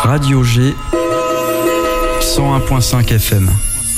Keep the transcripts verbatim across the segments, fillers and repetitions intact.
Radio G, cent un virgule cinq F M.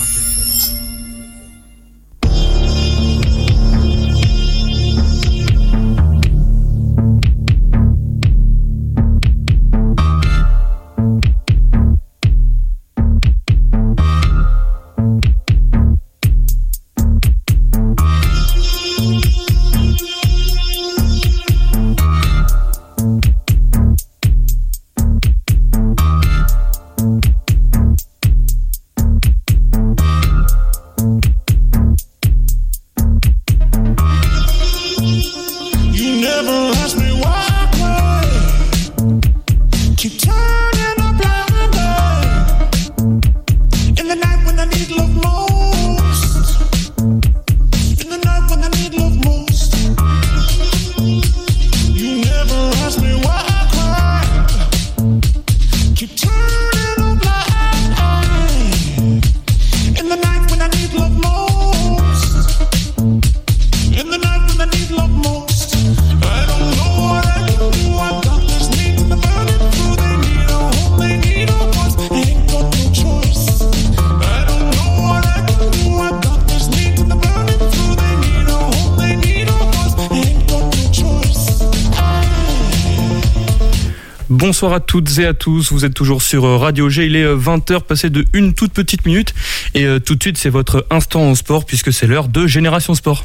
Bonsoir à toutes et à tous, vous êtes toujours sur Radio G, il est vingt heures passé de une toute petite minute et euh, tout de suite c'est votre instant en sport puisque c'est l'heure de Génération Sport.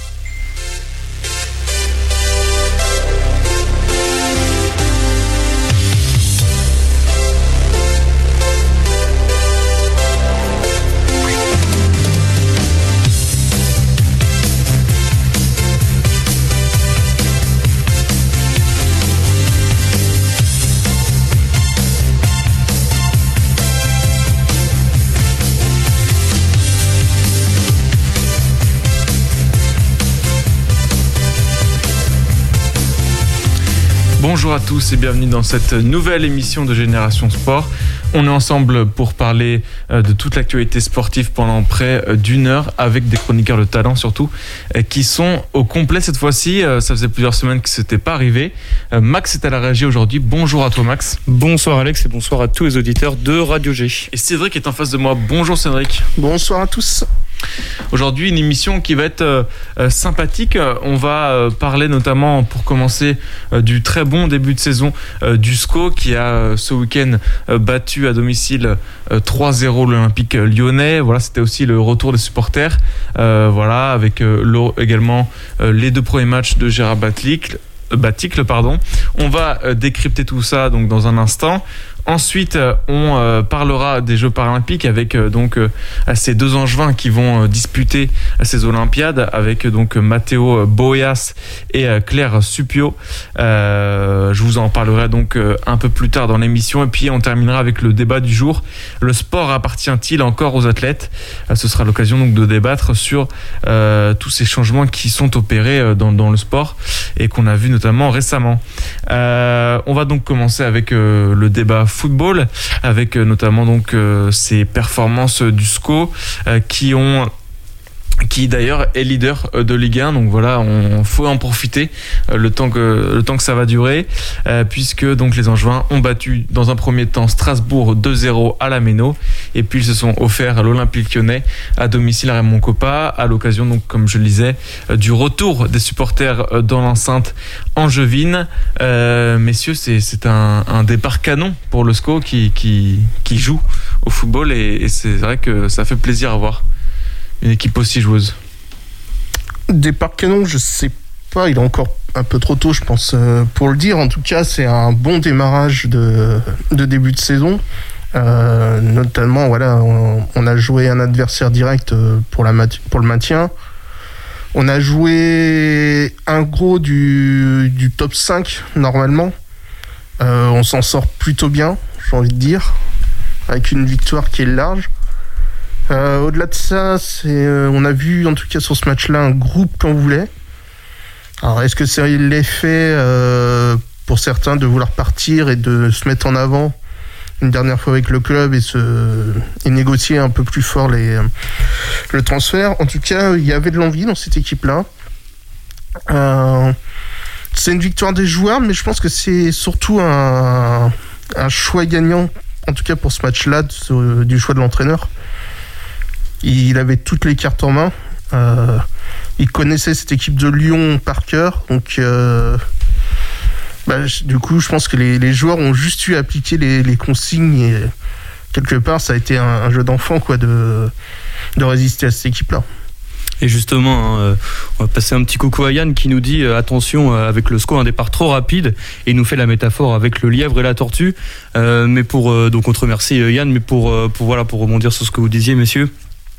Bonjour à tous et bienvenue dans cette nouvelle émission de Génération Sport. On est ensemble pour parler de toute l'actualité sportive pendant près d'une heure avec des chroniqueurs de talent surtout qui sont au complet cette fois-ci. Ça faisait plusieurs semaines que ce n'était pas arrivé. Max est à la régie aujourd'hui. Bonjour à toi Max. Bonsoir Alex et bonsoir à tous les auditeurs de Radio G. Et Cédric est en face de moi. Bonjour Cédric. Bonsoir à tous. Aujourd'hui, une émission qui va être euh, euh, sympathique. On va euh, parler notamment, pour commencer, euh, du très bon début de saison euh, du S C O qui a euh, ce week-end euh, battu à domicile euh, trois zéro l'Olympique lyonnais. Voilà, c'était aussi le retour des supporters. Euh, voilà, avec euh, également euh, les deux premiers matchs de Gérard Baticle. Baticle, pardon. On va euh, décrypter tout ça donc dans un instant. Ensuite, on euh, parlera des Jeux paralympiques avec euh, donc euh, ces deux Angevins qui vont euh, disputer ces Olympiades avec euh, donc Matteo Boias et euh, Claire Supio. Euh, je vous en parlerai donc euh, un peu plus tard dans l'émission et puis on terminera avec le débat du jour. Le sport appartient-il encore aux athlètes ? euh, Ce sera l'occasion donc de débattre sur euh, tous ces changements qui sont opérés euh, dans, dans le sport et qu'on a vu notamment récemment. Euh, on va donc commencer avec euh, le débat football avec notamment donc euh, ces performances du S C O euh, qui ont qui d'ailleurs est leader de Ligue un, donc voilà, on faut en profiter euh, le temps que le temps que ça va durer, euh, puisque donc les Angevins ont battu dans un premier temps Strasbourg deux zéro à la Méno, et puis ils se sont offerts à l'Olympique lyonnais à domicile à Raymond Kopa, à l'occasion donc comme je le disais euh, du retour des supporters euh, dans l'enceinte angevine. Euh, messieurs, c'est c'est un, un départ canon pour le S C O qui qui qui joue au football et, et c'est vrai que ça fait plaisir à voir. Une équipe aussi joueuse. Départ canon, je sais pas, il est encore un peu trop tôt, je pense, pour le dire. En tout cas, c'est un bon démarrage de, de début de saison. Euh, notamment, voilà, on, on a joué un adversaire direct pour, la, pour le maintien. On a joué un gros du, du top cinq, normalement. Euh, on s'en sort plutôt bien, j'ai envie de dire, avec une victoire qui est large. Euh, au-delà de ça, c'est, euh, on a vu en tout cas sur ce match-là un groupe qu'on voulait. Alors est-ce que c'est l'effet euh, pour certains de vouloir partir et de se mettre en avant une dernière fois avec le club et, se, et négocier un peu plus fort les, le transfert? En tout cas, il y avait de l'envie dans cette équipe-là. Euh, c'est une victoire des joueurs, mais je pense que c'est surtout un, un choix gagnant, en tout cas pour ce match-là, de, du choix de l'entraîneur. Il avait toutes les cartes en main. Euh, il connaissait cette équipe de Lyon par cœur. Donc, euh, bah, du coup, je pense que les, les joueurs ont juste eu à appliquer les, les consignes. Et quelque part, ça a été un, un jeu d'enfant, quoi, de, de résister à cette équipe-là. Et justement, hein, on va passer un petit coucou à Yann qui nous dit euh, attention euh, avec le S C O, un départ trop rapide, et il nous fait la métaphore avec le lièvre et la tortue. Euh, mais pour euh, donc on te remercie Yann, mais pour euh, pour voilà pour rebondir sur ce que vous disiez, messieurs.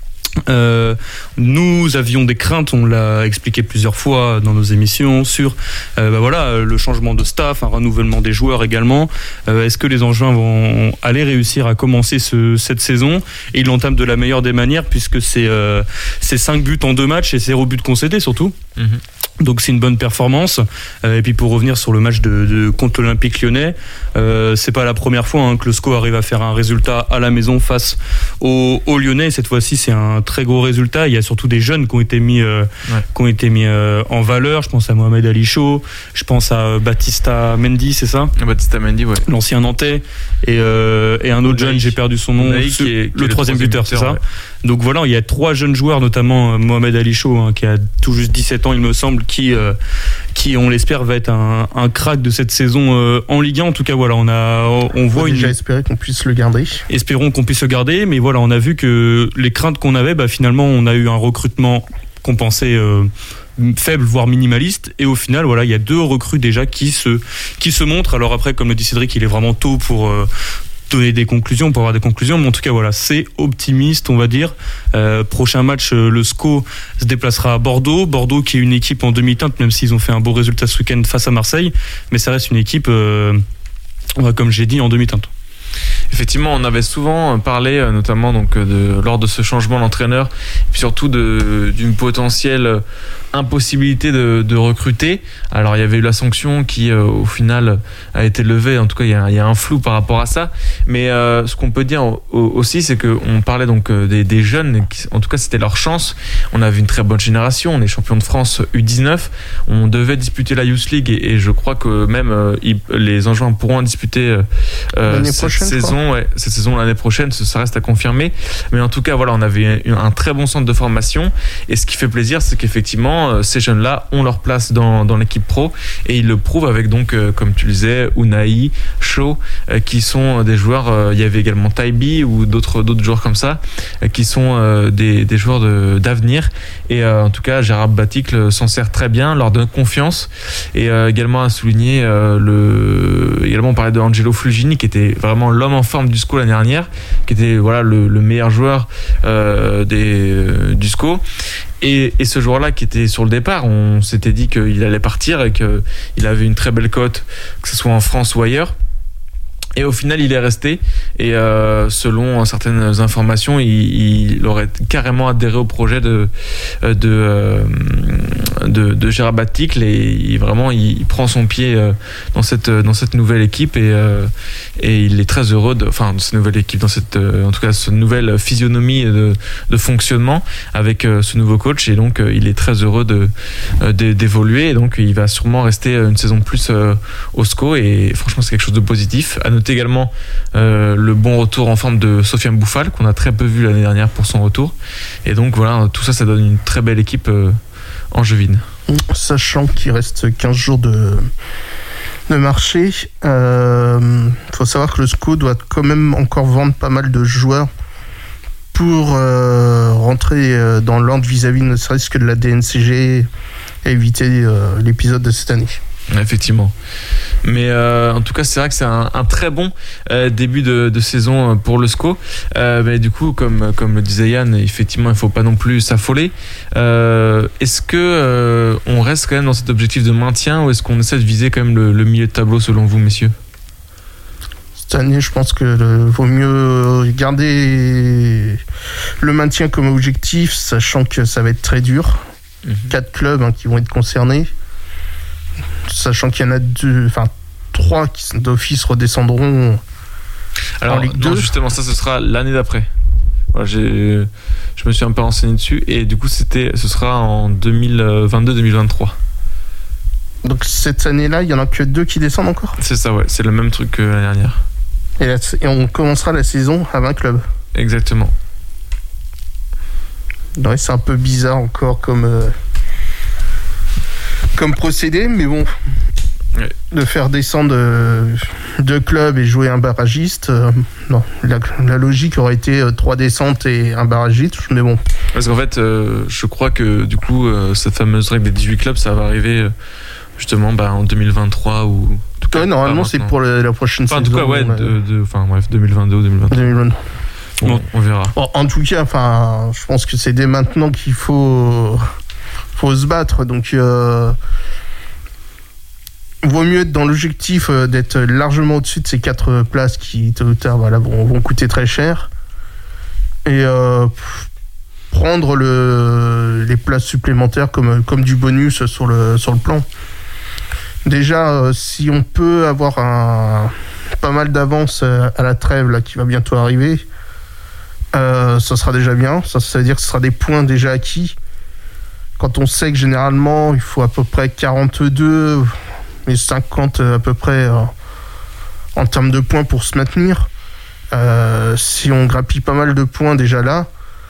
Euh, nous avions des craintes, on l'a expliqué plusieurs fois dans nos émissions, sur euh, bah voilà, le changement de staff, un renouvellement des joueurs également. Euh, est-ce que les Angevins vont aller réussir à commencer ce, cette saison? Et ils l'entament de la meilleure des manières, puisque c'est euh, cinq buts en deux matchs et zéro but concédé surtout. Mmh. Donc c'est une bonne performance. Euh, et puis pour revenir sur le match de, de contre l'Olympique Lyonnais, euh, c'est pas la première fois hein, que le S C O arrive à faire un résultat à la maison face aux, aux Lyonnais. Cette fois-ci, c'est un très gros résultat. Il y a surtout des jeunes qui ont été mis, euh, ouais. qui ont été mis euh, en valeur. Je pense à Mohamed Ali Chaud, je pense à euh, Baptista Mendy, c'est ça? Baptista Mendy, ouais. L'ancien Nantais et, euh, et un autre Naïk. jeune, j'ai perdu son nom, Naïk, ce, qui est, qui le, est troisième le troisième buteur, buteur, c'est ça? Ouais. Donc voilà, il y a trois jeunes joueurs, notamment Mohamed Ali Chaud, hein, qui a tout juste dix-sept ans, il me semble, qui, euh, qui on l'espère, va être un, un crack de cette saison euh, en Ligue un. En tout cas, voilà, on a, on, on voit on une. Déjà espérer qu'on puisse le garder. Espérons qu'on puisse le garder, mais voilà, on a vu que les craintes qu'on avait, bah, finalement, on a eu un recrutement qu'on pensait euh, faible, voire minimaliste, et au final, voilà, il y a deux recrues déjà qui se, qui se montrent. Alors après, comme le dit Cédric, il est vraiment tôt pour. Euh, donner des conclusions, pour avoir des conclusions, mais en tout cas voilà, c'est optimiste on va dire. Euh, prochain match, euh, le S C O se déplacera à Bordeaux, Bordeaux qui est une équipe en demi-teinte, même s'ils ont fait un beau résultat ce week-end face à Marseille, mais ça reste une équipe euh, comme j'ai dit en demi-teinte. Effectivement, on avait souvent parlé, notamment donc de, lors de ce changement d'entraîneur, et puis surtout de, d'une potentielle impossibilité de, de recruter. Alors il y avait eu la sanction qui euh, au final a été levée, en tout cas il y a, il y a un flou par rapport à ça, mais euh, ce qu'on peut dire au, aussi, c'est qu'on parlait donc des, des jeunes, qui, en tout cas c'était leur chance. On avait une très bonne génération, on est champion de France U dix-neuf, on devait disputer la Youth League, et, et je crois que même euh, ils, les Angevins pourront disputer euh, cette prochaine, saison, ouais, cette saison l'année prochaine, ça reste à confirmer, mais en tout cas voilà, on avait un, un très bon centre de formation, et ce qui fait plaisir, c'est qu'effectivement ces jeunes-là ont leur place dans, dans l'équipe pro, et ils le prouvent avec donc, euh, comme tu le disais, Unai, Shaw, euh, qui sont des joueurs, euh, il y avait également Taibi ou d'autres, d'autres joueurs comme ça, euh, qui sont euh, des, des joueurs de, d'avenir, et euh, en tout cas Gérard Baticle s'en sert très bien, leur donne confiance, et euh, également à souligner euh, le, également on parlait de Angelo Fulgini, qui était vraiment l'homme en forme du S C O l'année dernière, qui était voilà, le, le meilleur joueur euh, des, euh, du S C O. Et, et ce joueur-là qui était sur le départ, on s'était dit qu'il allait partir et qu'il avait une très belle cote, que ce soit en France ou ailleurs. Et au final, il est resté. Et euh, selon certaines informations, il, il aurait carrément adhéré au projet de, de, de, de Gérard Baticle. Et il, vraiment, il, il prend son pied dans cette, dans cette nouvelle équipe. Et, et il est très heureux, de, enfin, dans cette nouvelle équipe, dans cette, en tout cas, cette nouvelle physionomie de, de fonctionnement avec ce nouveau coach. Et donc, il est très heureux de, de, d'évoluer. Et donc, il va sûrement rester une saison de plus au S C O. Et franchement, c'est quelque chose de positif. À noter également euh, le bon retour en forme de Sofiane Bouffal, qu'on a très peu vu l'année dernière pour son retour, et donc voilà, tout ça ça donne une très belle équipe euh, angevine, sachant qu'il reste quinze jours de, de marché. Il euh, faut savoir que le S C O doit quand même encore vendre pas mal de joueurs pour euh, rentrer dans l'ordre vis-à-vis ne serait-ce que de la D N C G et éviter euh, l'épisode de cette année. Effectivement. Mais euh, en tout cas, c'est vrai que c'est un, un très bon euh, début de, de saison pour le S C O. Euh, mais du coup, comme, comme le disait Yann, effectivement, il ne faut pas non plus s'affoler. Euh, est-ce que euh, on reste quand même dans cet objectif de maintien, ou est-ce qu'on essaie de viser quand même le, le milieu de tableau selon vous, messieurs ? Cette année, je pense que le, vaut mieux garder le maintien comme objectif, sachant que ça va être très dur. Mm-hmm. Quatre clubs hein, qui vont être concernés. Sachant qu'il y en a deux, enfin trois qui d'office redescendront. Alors, en Ligue deux. Non, justement, ça ce sera l'année d'après. Voilà, j'ai, je me suis un peu renseigné dessus, et du coup, c'était, ce sera en deux mille vingt-deux deux mille vingt-trois. Donc cette année-là, il y en a que deux qui descendent encore. C'est ça, ouais, c'est le même truc que l'année dernière. Et, la, et on commencera la saison à vingt clubs. Exactement. Ouais, c'est un peu bizarre encore comme, euh, comme procédé, mais bon, ouais. De faire descendre euh, deux clubs et jouer un barragiste, euh, non, la, la logique aurait été euh, trois descentes et un barragiste, mais bon. Parce qu'en fait, euh, je crois que du coup, euh, cette fameuse règle des dix-huit clubs, ça va arriver euh, justement bah, en deux mille vingt-trois ou... En tout cas, ouais, normalement, c'est pour la, la prochaine enfin, saison. En tout cas, ouais, de, de, enfin, bref, deux mille vingt-deux ou deux mille vingt-trois. Bon, bon, on verra. Bon, en tout cas, enfin, je pense que c'est dès maintenant qu'il faut, faut se battre. Donc, euh, vaut mieux être dans l'objectif d'être largement au-dessus de ces quatre places qui, tôt ou tard, voilà, vont, vont coûter très cher. Et euh, prendre le, les places supplémentaires comme, comme du bonus sur le, sur le plan. Déjà, euh, si on peut avoir un, pas mal d'avance à la trêve là, qui va bientôt arriver, Euh, ça sera déjà bien. Ça, ça veut dire que ce sera des points déjà acquis. Quand on sait que généralement il faut à peu près quarante-deux et cinquante à peu près euh, en termes de points pour se maintenir, euh, si on grappille pas mal de points déjà là,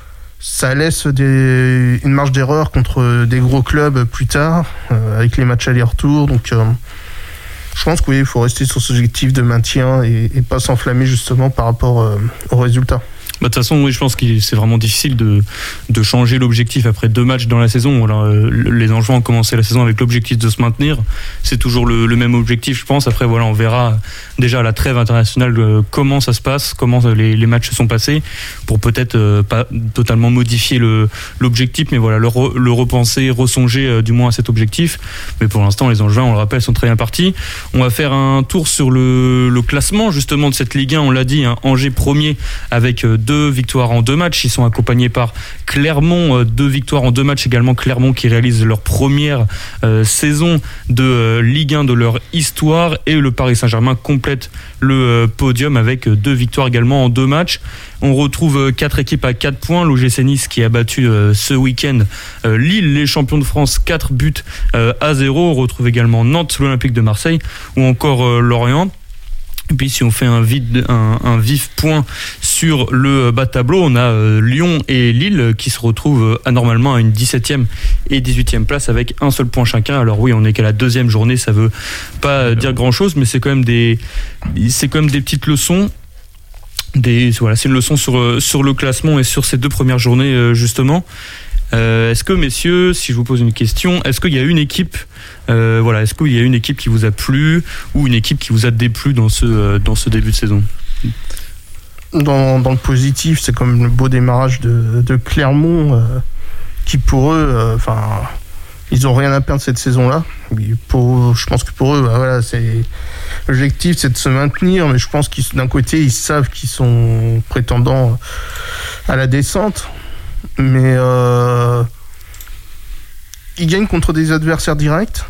ça laisse des, une marge d'erreur contre des gros clubs plus tard euh, avec les matchs aller-retour. Donc euh, je pense qu'il oui, faut rester sur ce objectif de maintien et, et pas s'enflammer justement par rapport euh, aux résultats. Bah, de toute façon, oui, je pense que c'est vraiment difficile de, de changer l'objectif après deux matchs dans la saison. Alors, euh, les Angevins ont commencé la saison avec l'objectif de se maintenir. C'est toujours le, le même objectif, je pense. Après, voilà, on verra déjà à la trêve internationale euh, comment ça se passe, comment les, les matchs se sont passés, pour peut-être euh, pas totalement modifier le, l'objectif, mais voilà, le, re, le repenser, ressonger euh, du moins à cet objectif. Mais pour l'instant, les Angevins, on le rappelle, sont très bien partis. On va faire un tour sur le, le classement justement de cette Ligue un. On l'a dit, hein, Angers premier avec euh, deux victoires en deux matchs. Ils sont accompagnés par Clermont, deux victoires en deux matchs également. Clermont qui réalise leur première euh, saison de euh, Ligue un de leur histoire, et le Paris Saint-Germain complète le euh, podium avec deux victoires également en deux matchs. On retrouve euh, quatre équipes à quatre points. L'O G C Nice qui a battu euh, ce week-end euh, Lille, les champions de France, quatre buts euh, à zéro. On retrouve également Nantes, l'Olympique de Marseille ou encore euh, Lorient. Et puis si on fait un, vide, un, un vif point sur le bas de tableau, on a euh, Lyon et Lille qui se retrouvent euh, anormalement à une dix-septième et dix-huitième place avec un seul point chacun. Alors oui, on n'est qu'à la deuxième journée, ça veut pas euh, dire grand chose, mais c'est quand même des, c'est quand même des petites leçons. Des, voilà, c'est une leçon sur, sur le classement et sur ces deux premières journées euh, justement. Euh, est-ce que, messieurs, si je vous pose une question, est-ce qu'il y a une équipe, euh, voilà, est-ce qu'il y a une équipe qui vous a plu ou une équipe qui vous a déplu dans ce, euh, dans ce début de saison ? Dans, dans le positif, c'est comme le beau démarrage de, de Clermont, euh, qui pour eux, enfin, euh, ils n'ont rien à perdre cette saison-là. Pour, je pense que pour eux, bah, voilà, c'est l'objectif, c'est de se maintenir, mais je pense qu'ils, d'un côté, ils savent qu'ils sont prétendants à la descente. Mais euh, ils gagnent contre des adversaires directs.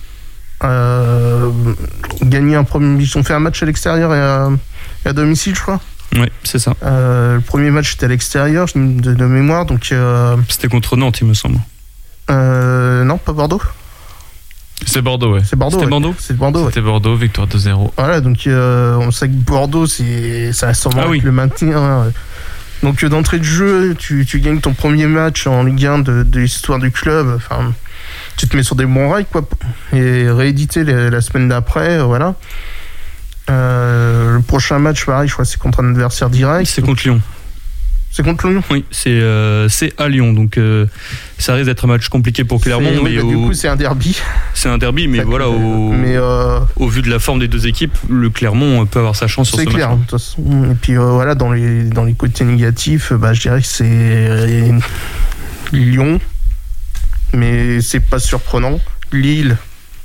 Euh, gagner un premier, ils ont fait un match à l'extérieur et à, et à domicile, je crois. Oui, c'est ça. Euh, le premier match était à l'extérieur, de, de mémoire, donc. Euh, C'était contre Nantes, il me semble. Euh, non, pas Bordeaux. C'est Bordeaux, ouais. C'est Bordeaux. C'était ouais. Bordeaux. C'est Bordeaux. C'était ouais. Bordeaux, victoire deux zéro. Voilà, donc euh, on sait que Bordeaux, c'est, ça a sûrement ah, avec oui. le maintien. Hein. Donc d'entrée de jeu, tu, tu gagnes ton premier match en Ligue un de, de l'histoire du club. Enfin, tu te mets sur des bons rails, quoi. Et rééditer les, la semaine d'après, voilà. Euh, le prochain match, pareil, je crois que c'est contre un adversaire direct. C'est contre Lyon. C'est contre Lyon. Oui, c'est, euh, c'est à Lyon, donc euh, ça risque d'être un match compliqué pour Clermont. C'est, mais oui, bah, au... Du coup, c'est un derby. C'est un derby, mais ça voilà, au... mais euh... au vu de la forme des deux équipes, le Clermont peut avoir sa chance sur c'est ce clair, match. de toute façon. Et puis euh, voilà, dans les, dans les côtés négatifs, bah, je dirais que c'est Lyon, mais c'est pas surprenant. Lille,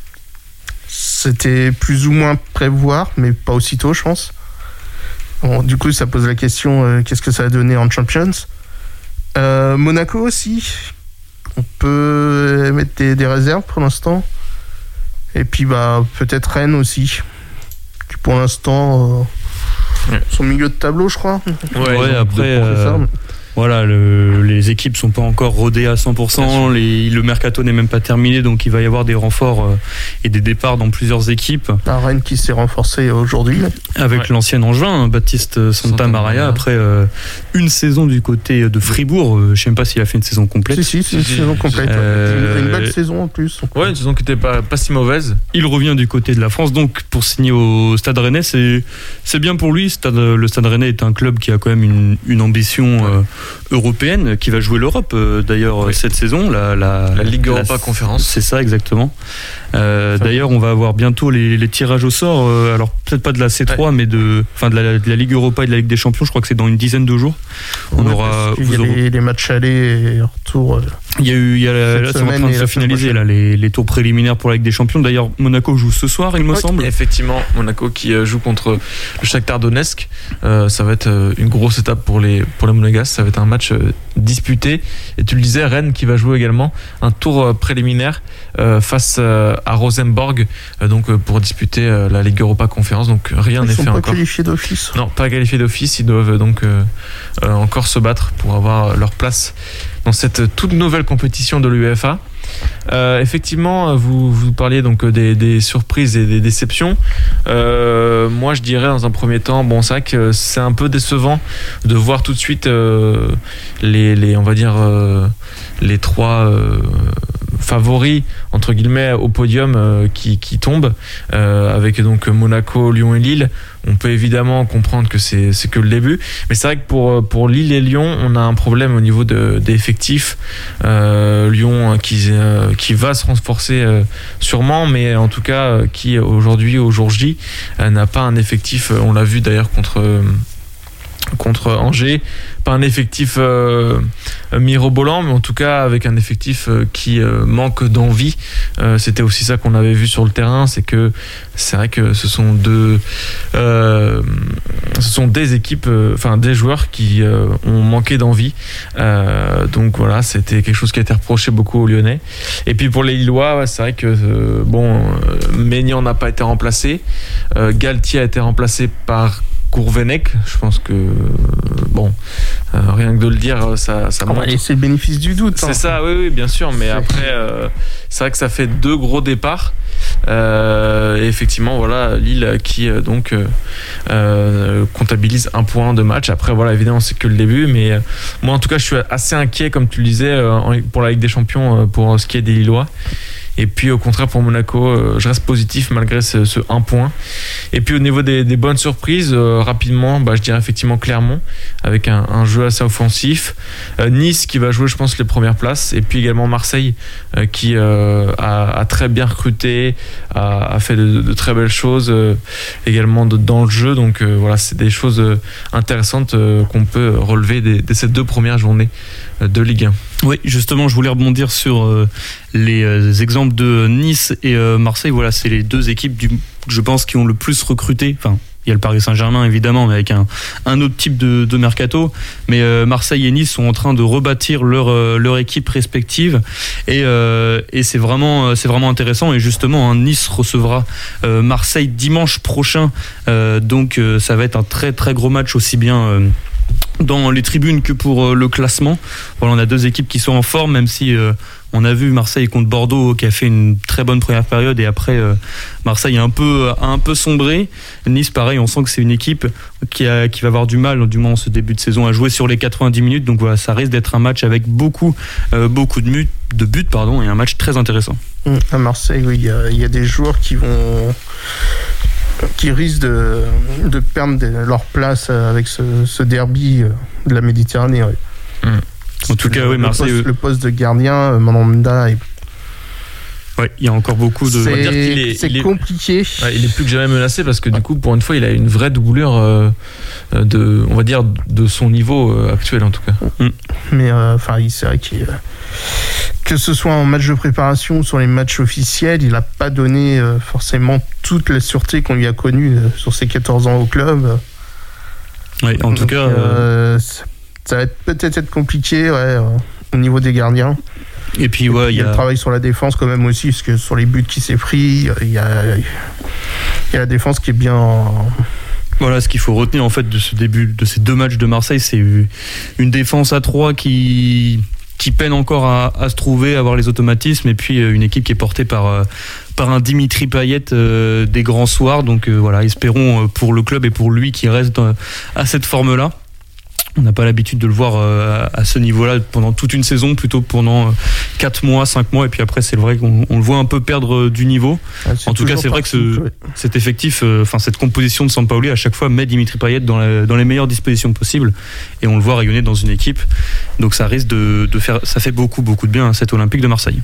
c'était plus ou moins prévoir, mais pas aussitôt, je pense. Bon, du coup, ça pose la question, euh, qu'est-ce que ça va donner en Champions ? euh, Monaco aussi, on peut mettre des, des réserves pour l'instant. Et puis, bah, peut-être Rennes aussi, qui pour l'instant euh, ouais. sont au milieu de tableau, je crois. Ouais, ouais après, euh, voilà, le, les équipes sont pas encore rodées à cent pour cent, les, le mercato n'est même pas terminé, donc il va y avoir des renforts euh, et des départs dans plusieurs équipes. La Rennes qui s'est renforcée aujourd'hui. Avec ouais. l'ancien Angevin, hein, Baptiste Santa Maria, après euh, une saison du côté de Fribourg. Euh, je sais même pas s'il a fait une saison complète. Si, si, c'est une si, saison complète. Euh, une belle saison en plus. Ouais, une saison qui n'était pas, pas si mauvaise. Il revient du côté de la France, donc pour signer au Stade Rennais, c'est, c'est bien pour lui. Stade, le Stade Rennais est un club qui a quand même une, une ambition euh, européenne, qui va jouer l'Europe euh, d'ailleurs oui. cette saison. La, la, la Ligue Europa la, Conférence. C'est ça, exactement. Euh, d'ailleurs, on va avoir bientôt les, les tirages au sort. Euh, alors peut-être pas de la C trois, ouais. mais de, enfin de la, de la Ligue Europa et de la Ligue des Champions. Je crois que c'est dans une dizaine de jours. On ouais, aura. Il y a les, les matchs aller et retour. Euh, il y a eu, il y a la, là, c'est en train de se finaliser là, les, les tours préliminaires pour la Ligue des Champions. D'ailleurs, Monaco joue ce soir, il me oui, semble. Effectivement, Monaco qui joue contre le Shakhtar Donetsk. Euh, ça va être une grosse étape pour les pour les Monégasques. Ça va être un match euh, disputé. Et tu le disais, Rennes qui va jouer également un tour euh, préliminaire euh, face euh, à Rosenborg, euh, donc euh, pour disputer euh, la Ligue Europa Conférence. Donc rien n'est fait encore. Ils sont pas qualifiés d'office. Non, pas qualifiés d'office. Ils doivent donc euh, euh, encore se battre pour avoir leur place dans cette toute nouvelle compétition de l'UEFA. Euh, effectivement, vous, vous parliez donc des, des surprises et des déceptions. Euh, moi, je dirais dans un premier temps, bon, c'est vrai que c'est un peu décevant de voir tout de suite euh, les, les, on va dire, euh, les trois euh, favoris entre guillemets au podium euh, qui, qui tombent, euh, avec donc Monaco, Lyon et Lille. On peut évidemment comprendre que c'est, c'est que le début, mais c'est vrai que pour, pour Lille et Lyon, on a un problème au niveau de, des effectifs. Euh, Lyon qui, euh, qui va se renforcer euh, sûrement, mais en tout cas euh, qui aujourd'hui, au jour J, euh, n'a pas un effectif, on l'a vu d'ailleurs contre... Euh, contre Angers, pas un effectif euh, mirobolant, mais en tout cas avec un effectif euh, qui euh, manque d'envie. Euh, c'était aussi ça qu'on avait vu sur le terrain, c'est que c'est vrai que ce sont deux, euh, ce sont des équipes, euh, enfin des joueurs qui euh, ont manqué d'envie. Euh, donc voilà, c'était quelque chose qui a été reproché beaucoup aux Lyonnais. Et puis pour les Lillois, ouais, c'est vrai que euh, bon, euh, Maignan n'a pas été remplacé, euh, Galtier a été remplacé par Courvenec. Je pense que bon, euh, rien que de le dire, ça, ça montre. Et c'est le bénéfice du doute. C'est hein. ça, oui, oui, bien sûr. Mais c'est... après, euh, c'est vrai que ça fait deux gros départs. Euh, et effectivement, voilà, Lille qui euh, donc euh, comptabilise un point de match. Après, voilà, évidemment, c'est que le début. Mais euh, moi, en tout cas, je suis assez inquiet, comme tu le disais, euh, pour la Ligue des Champions, euh, pour ce qui est des Lillois. Et puis au contraire pour Monaco, euh, je reste positif malgré ce, ce un point. Et puis au niveau des, des bonnes surprises, euh, rapidement, bah, je dirais effectivement Clermont, avec un, un jeu assez offensif. Euh, Nice qui va jouer, je pense, les premières places. Et puis également Marseille euh, qui euh, a, a très bien recruté, a, a fait de, de très belles choses euh, également de, dans le jeu. Donc euh, voilà, c'est des choses euh, intéressantes euh, qu'on peut relever dès, dès ces deux premières journées euh, de Ligue un. Oui, justement, je voulais rebondir sur euh, les euh, exemples de Nice et euh, Marseille. Voilà, c'est les deux équipes, du, je pense, qui ont le plus recruté. Enfin, il y a le Paris Saint-Germain, évidemment, mais avec un, un autre type de, de mercato. Mais euh, Marseille et Nice sont en train de rebâtir leur, euh, leur équipe respective. Et, euh, et c'est, vraiment, c'est vraiment intéressant. Et justement, hein, Nice recevra euh, Marseille dimanche prochain. Euh, donc, euh, ça va être un très, très gros match, aussi bien... Euh, dans les tribunes que pour le classement. Voilà, on a deux équipes qui sont en forme, même si euh, on a vu Marseille contre Bordeaux qui a fait une très bonne première période et après euh, Marseille a un peu, a un peu sombré. Nice, pareil, on sent que c'est une équipe qui, a, qui va avoir du mal, du moins en ce début de saison, à jouer sur les quatre-vingt-dix minutes. Donc voilà, ça risque d'être un match avec beaucoup, euh, beaucoup de, buts, de buts pardon, et un match très intéressant. À Marseille, oui, il y a, il y a des joueurs qui vont... qui risquent de, de perdre leur place avec ce, ce derby de la Méditerranée. Ouais. Mmh. En tout cas, le, oui, Marseille. Le poste, le poste de gardien, Mandanda. Est... Ouais, il y a encore beaucoup de. C'est, dire qu'il est, c'est il est, compliqué. Ouais, il est plus que jamais menacé parce que du coup, pour une fois, il a une vraie doublure euh, de, on va dire, de son niveau euh, actuel en tout cas. Mmh. Mais enfin, euh, c'est vrai qu'il. Euh, que ce soit en match de préparation ou sur les matchs officiels, il n'a pas donné euh, forcément toute la sûreté qu'on lui a connue euh, sur ses quatorze ans au club. Oui, en Donc, tout cas. Euh, euh... Ça va être, peut-être être compliqué ouais, euh, au niveau des gardiens. Et puis, ouais, il y a, y a le travail sur la défense quand même aussi, parce que sur les buts qui s'est pris, il y a, il y a la défense qui est bien, Voilà, ce qu'il faut retenir en fait de ce début, de ces deux matchs de Marseille, c'est une défense à trois qui qui peine encore à, à se trouver, à avoir les automatismes, et puis une équipe qui est portée par par un Dimitri Payet euh, des grands soirs. Donc euh, voilà, espérons pour le club et pour lui qu'il reste à cette forme-là. On n'a pas l'habitude de le voir euh, à ce niveau-là pendant toute une saison, plutôt pendant quatre mois, cinq mois, et puis après c'est vrai qu'on on le voit un peu perdre du niveau. Ah, en tout cas, c'est vrai que ce, cet effectif, enfin euh, cette composition de Sampaoli à chaque fois met Dimitri Payet dans, la, dans les meilleures dispositions possibles, et on le voit rayonner dans une équipe. Donc ça risque de, de faire, ça fait beaucoup beaucoup de bien à cet Olympique de Marseille.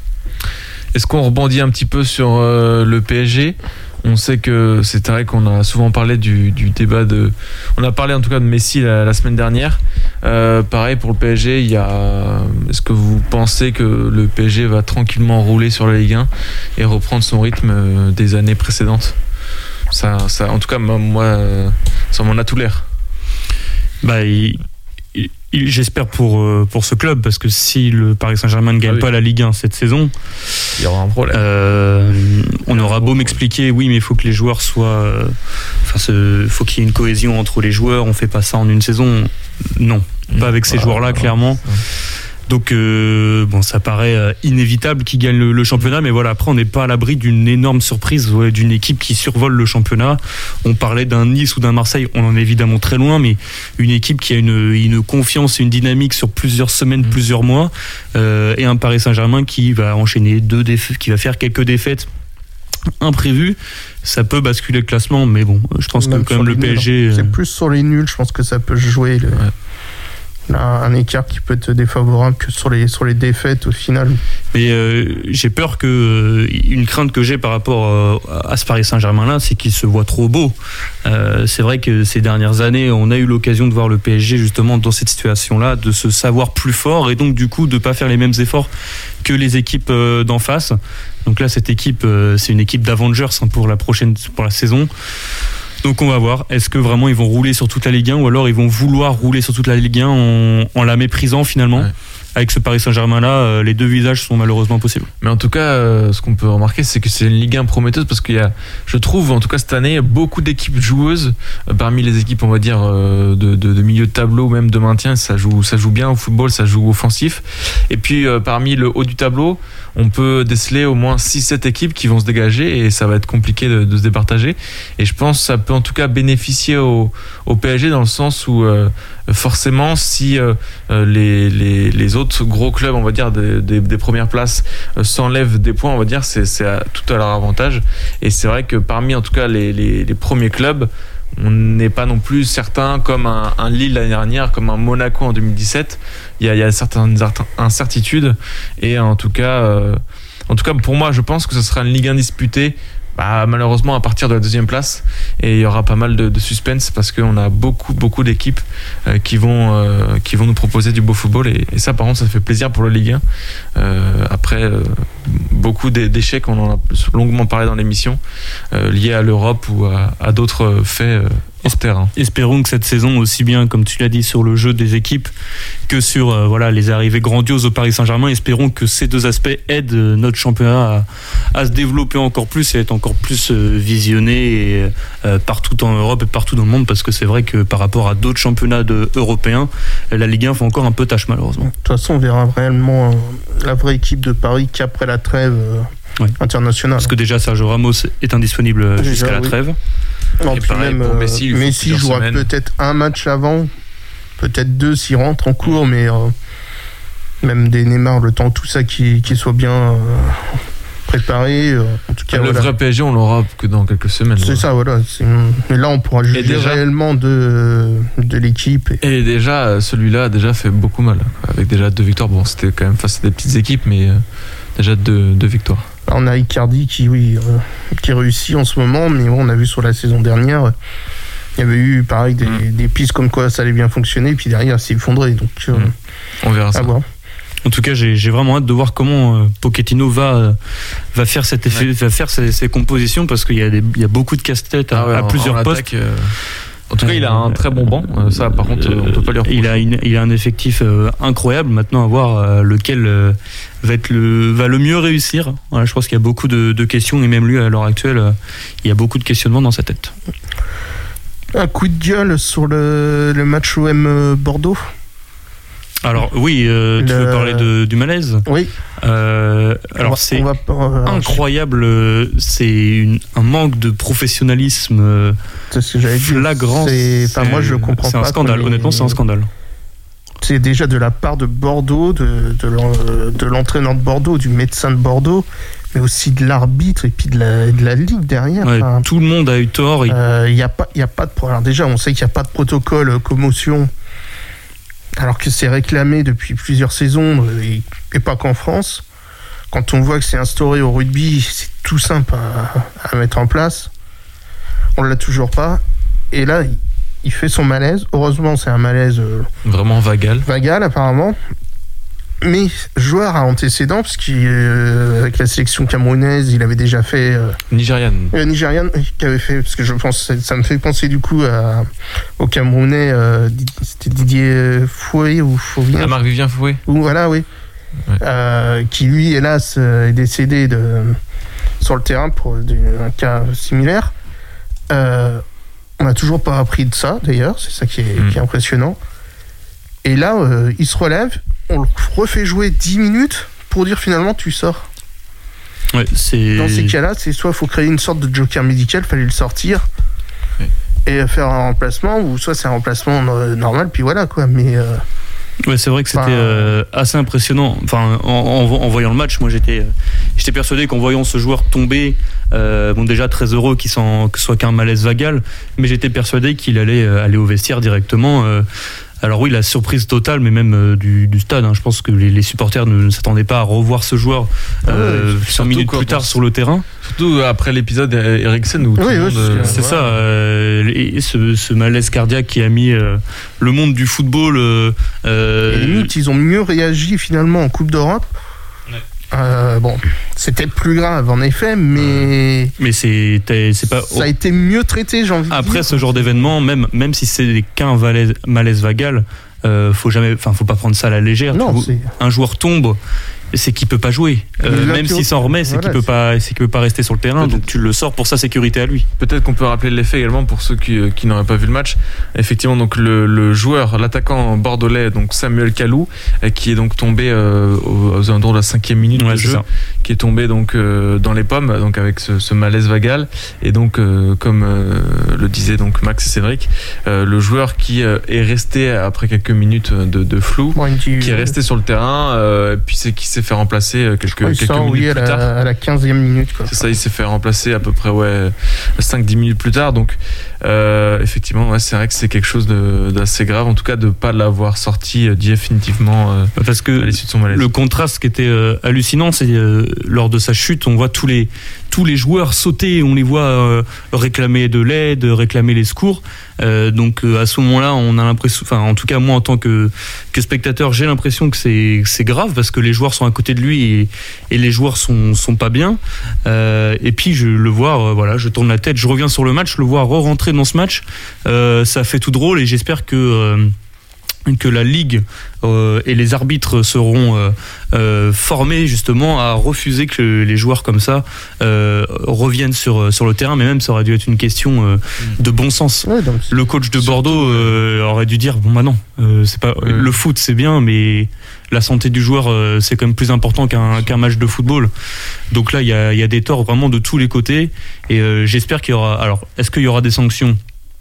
Est-ce qu'on rebondit un petit peu sur euh, le P S G ? On sait que c'est vrai qu'on a souvent parlé du, du débat de... On a parlé en tout cas de Messi la, la semaine dernière. Euh, pareil pour le P S G, il y a... Est-ce que vous pensez que le P S G va tranquillement rouler sur la Ligue un et reprendre son rythme des années précédentes ? ça, ça, en tout cas, moi, ça m'en a tout l'air. Bah, il... J'espère pour, pour ce club, parce que si le Paris Saint-Germain ne gagne ah oui. pas la Ligue un cette saison, il y aura un problème. Euh, on aura beau m'expliquer, oui, mais il faut que les joueurs soient. Enfin, il faut qu'il y ait une cohésion entre les joueurs. On fait pas ça en une saison. Non, pas avec ces bah, joueurs-là, clairement. Ouais. Donc euh, bon, ça paraît euh, inévitable qu'ils gagnent le, le championnat, mais voilà, après on n'est pas à l'abri d'une énorme surprise, ouais, d'une équipe qui survole le championnat. On parlait d'un Nice ou d'un Marseille, on en est évidemment très loin, mais une équipe qui a une, une confiance et une dynamique sur plusieurs semaines, mmh. plusieurs mois, euh, et un Paris Saint-Germain qui va enchaîner deux défaites, qui va faire quelques défaites imprévues. Ça peut basculer le classement, mais bon, je pense même que quand même le P S G... Nuls, c'est plus sur les nuls, je pense que ça peut jouer le... ouais. un écart qui peut être défavorable que sur les sur les défaites au final. Mais euh, j'ai peur que euh, une crainte que j'ai par rapport euh, à ce Paris Saint-Germain là, c'est qu'il se voit trop beau. Euh, c'est vrai que ces dernières années, on a eu l'occasion de voir le P S G justement dans cette situation-là, de se savoir plus fort et donc du coup de pas faire les mêmes efforts que les équipes euh, d'en face. Donc là, cette équipe, euh, c'est une équipe d'Avengers hein, pour la prochaine pour la saison. Donc on va voir, est-ce que vraiment ils vont rouler sur toute la Ligue un ou alors ils vont vouloir rouler sur toute la Ligue un en, en la méprisant finalement. Ouais. Avec ce Paris Saint-Germain-là, euh, les deux visages sont malheureusement possibles. Mais en tout cas, euh, ce qu'on peut remarquer, c'est que c'est une Ligue un prometteuse parce qu'il y a, je trouve, en tout cas cette année, beaucoup d'équipes joueuses. Euh, parmi les équipes, on va dire, euh, de, de, de milieu de tableau, même de maintien, ça joue, ça joue bien au football, ça joue offensif. Et puis, euh, parmi le haut du tableau, on peut déceler au moins six sept équipes qui vont se dégager et ça va être compliqué de, de se départager. Et je pense que ça peut en tout cas bénéficier au, au P S G dans le sens où euh, forcément, si euh, les, les, les autres gros clubs, on va dire, des, des, des premières places euh, s'enlèvent des points, on va dire, c'est, c'est à, tout à leur avantage. Et c'est vrai que parmi en tout cas les, les, les premiers clubs, on n'est pas non plus certain comme un, un Lille l'année dernière, comme un Monaco en deux mille dix-sept. Il y a, il y a certaines incertitudes et en tout cas, euh, en tout cas pour moi, je pense que ce sera une Ligue un disputée. Bah, malheureusement à partir de la deuxième place et il y aura pas mal de, de suspense parce qu'on a beaucoup beaucoup d'équipes euh, qui vont euh, qui vont nous proposer du beau football et, et ça par contre ça fait plaisir pour la Ligue un euh, après euh, beaucoup d'échecs, on en a longuement parlé dans l'émission euh, liés à l'Europe ou à, à d'autres faits euh, hors terrain. Espérons que cette saison, aussi bien comme tu l'as dit sur le jeu des équipes que sur euh, voilà, les arrivées grandioses au Paris Saint-Germain, espérons que ces deux aspects aident notre championnat à, à se développer encore plus et être encore plus euh, visionné et, euh, partout en Europe et partout dans le monde, parce que c'est vrai que par rapport à d'autres championnats de, européens, la Ligue un fait encore un peu tâche malheureusement. De toute façon, on verra réellement euh, la vraie équipe de Paris qu'après la trêve euh, ouais. internationale. Parce que déjà Sergio Ramos est indisponible déjà, jusqu'à la oui. trêve. Non, puis pareil, même, Messi, euh, Messi jouera semaines. peut-être un match avant, peut-être deux s'il rentre en cours, mais euh, même des Neymar, le temps tout ça qui, qui soit bien euh, préparé. Euh, en tout cas, le voilà. vrai P S G, on l'aura que dans quelques semaines. C'est voilà. ça, voilà. C'est... Mais là, on pourra juger déjà, réellement de, de l'équipe. Et... et déjà, celui-là a déjà fait beaucoup mal, avec déjà deux victoires. Bon, c'était quand même face à des petites équipes, mais euh, déjà deux, deux victoires. On a Icardi qui, oui, euh, qui réussit en ce moment, mais bon, on a vu sur la saison dernière, il y avait eu pareil des, mmh. des pistes comme quoi ça allait bien fonctionner, et puis derrière, c'est effondré. Donc, euh, mmh. on verra ça. Voir. En tout cas, j'ai, j'ai vraiment hâte de voir comment euh, Pochettino va, euh, va faire, cet effet, ouais. va faire ses, ses compositions, parce qu'il y a, des, il y a beaucoup de casse-têtes à, ah ouais, à plusieurs en, en postes. Attaque, euh... En tout cas, il a un très bon banc. Ça, par contre, on ne peut pas lui reprocher. Il a, une, il a un effectif euh, incroyable. Maintenant, à voir euh, lequel euh, va, être le, va le mieux réussir. Voilà, je pense qu'il y a beaucoup de, de questions. Et même lui, à l'heure actuelle, euh, il y a beaucoup de questionnements dans sa tête. Un coup de gueule sur le, le match O M Bordeaux. Alors oui, euh, tu Le- veux parler de, du malaise. Oui. Euh, alors On va- c'est on va pas- euh, incroyable, euh, c'est une- un manque de professionnalisme euh, C'est ce que j'avais dit. flagrant. C'est- Enfin, moi, je le comprends C'est pas. un scandale, quoi, mais- honnêtement, c'est un scandale. C'est déjà de la part de Bordeaux, de, de l'en- de l'entraîneur de Bordeaux, du médecin de Bordeaux, mais aussi de l'arbitre et puis de la, de la ligue derrière. Ouais, Enfin, tout le monde a eu tort. Il et- n'y a, pas- y a pas de pro- alors déjà, on sait qu'il n'y a pas de protocole euh, commotion, alors que c'est réclamé depuis plusieurs saisons, euh, et, et pas qu'en France. Quand on voit que c'est instauré au rugby, c'est tout simple à, à mettre en place. On l'a toujours pas. Et là, il, il fait son malaise. Heureusement, c'est un malaise euh, Vraiment vagal. vagal apparemment. Mais joueur à antécédent, parce qu'avec la sélection camerounaise, il avait déjà fait... Euh, Nigériane. euh, Nigérian, euh, qui avait fait, parce que je pense, ça me fait penser du coup à, au Camerounais, euh, Di- c'était Didier Fouet ou Fauvier, Ah, Marc-Vivien Fouet. ou voilà, oui, Ouais. euh, qui lui, hélas, euh, est décédé de, sur le terrain pour de- un cas similaire. Euh, on n'a toujours pas appris de ça, d'ailleurs, c'est ça qui est, Mm. qui est impressionnant. Et là, euh, il se relève, on le refait jouer dix minutes pour dire finalement tu sors. Ouais, c'est... Dans ces cas-là, c'est soit il faut créer une sorte de joker médical, fallait le sortir Oui. et faire un remplacement, ou soit c'est un remplacement no- normal, puis voilà quoi. Mais euh, Ouais, c'est vrai que c'était Enfin, euh, assez impressionnant. Enfin, en, en- en voyant le match, moi j'étais, euh, j'étais persuadé qu'en voyant ce joueur tomber, euh, bon déjà très heureux qu'il s'en, que ce soit qu'un malaise vagal, mais j'étais persuadé qu'il allait euh, aller au vestiaire directement. euh. Alors oui, la surprise totale, mais même euh, du, du stade. hein. Je pense que les, les supporters ne, ne s'attendaient pas à revoir ce joueur euh, ouais, cinq surtout minutes quoi, plus tard pour- sur le terrain. Surtout après l'épisode Eriksen où tout Oui, le oui, monde, euh, c'est- C'est ça, euh, et ce, ce malaise cardiaque qui a mis euh, le monde du football. Euh, euh, et limite, ils ont mieux réagi finalement en Coupe d'Europe. Ouais. Euh, bon, c'était plus grave en effet, mais mais c'est, t'es- c'est pas. ça a été mieux traité, j'ai envie de Après dire. ce genre d'événement, même, même si c'est qu'un malaise, malaise vagal, euh, faut jamais, enfin, faut pas prendre ça à la légère. Non, Tu- c'est un joueur tombe, c'est qu'il peut pas jouer. Euh, Mais là, même tu- s'il s'en remet, c'est voilà, qu'il peut c'est- pas, c'est qu'il peut pas rester sur le terrain. Peut-être. Donc tu le sors pour sa sécurité à lui. Peut-être qu'on peut rappeler l'effet également pour ceux qui, qui n'auraient pas vu le match. Effectivement, donc le, le joueur, l'attaquant bordelais, donc Samuel Kalou, euh, qui est donc tombé euh, aux, aux alentours de la cinquième minute Ouais, de c'est jeu, ça. qui est tombé donc euh, dans les pommes, donc avec ce, ce malaise vagal. Et donc, euh, comme euh, le disaient donc Max et Cédric, euh, le joueur qui euh, est resté après quelques minutes de, de flou, Bon, il dit- qui est resté sur le terrain, euh, puis c'est qui s'est fait remplacer euh, quelques, Ouais, il quelques sort, minutes oui, à plus tard. la, à la quinzième minute. Quoi. C'est ça, il s'est fait remplacer à peu près ouais, cinq dix minutes plus tard. Donc, euh, effectivement, ouais, c'est vrai que c'est quelque chose de- d'assez grave, en tout cas de ne pas l'avoir sorti euh, définitivement euh, Parce à que l'issue de son malaise. le contraste qui était euh, hallucinant, c'est euh, lors de sa chute, on voit tous les tous les joueurs sauter, on les voit euh, réclamer de l'aide, réclamer les secours. Euh, donc euh, à ce moment-là, on a l'impression, enfin en tout cas moi en tant que que spectateur, j'ai l'impression que c'est c'est grave parce que les joueurs sont à côté de lui et, et les joueurs sont sont pas bien. Euh, et puis je le vois, euh, voilà, je tourne la tête, je reviens sur le match, je le vois re-rentrer dans ce match. Euh, ça fait tout drôle et j'espère que euh, que la Ligue euh, et les arbitres seront euh, euh, formés justement à refuser que les joueurs comme ça euh, reviennent sur, sur le terrain, mais même ça aurait dû être une question euh, de bon sens. Ouais, donc, Le coach de Surtout, Bordeaux euh, aurait dû dire bon bah non, euh, c'est pas Ouais. le foot c'est bien, mais la santé du joueur euh, c'est quand même plus important qu'un qu'un match de football. Donc là il y a, il y a des torts vraiment de tous les côtés et euh, j'espère qu'il y aura. Alors est-ce qu'il y aura des sanctions?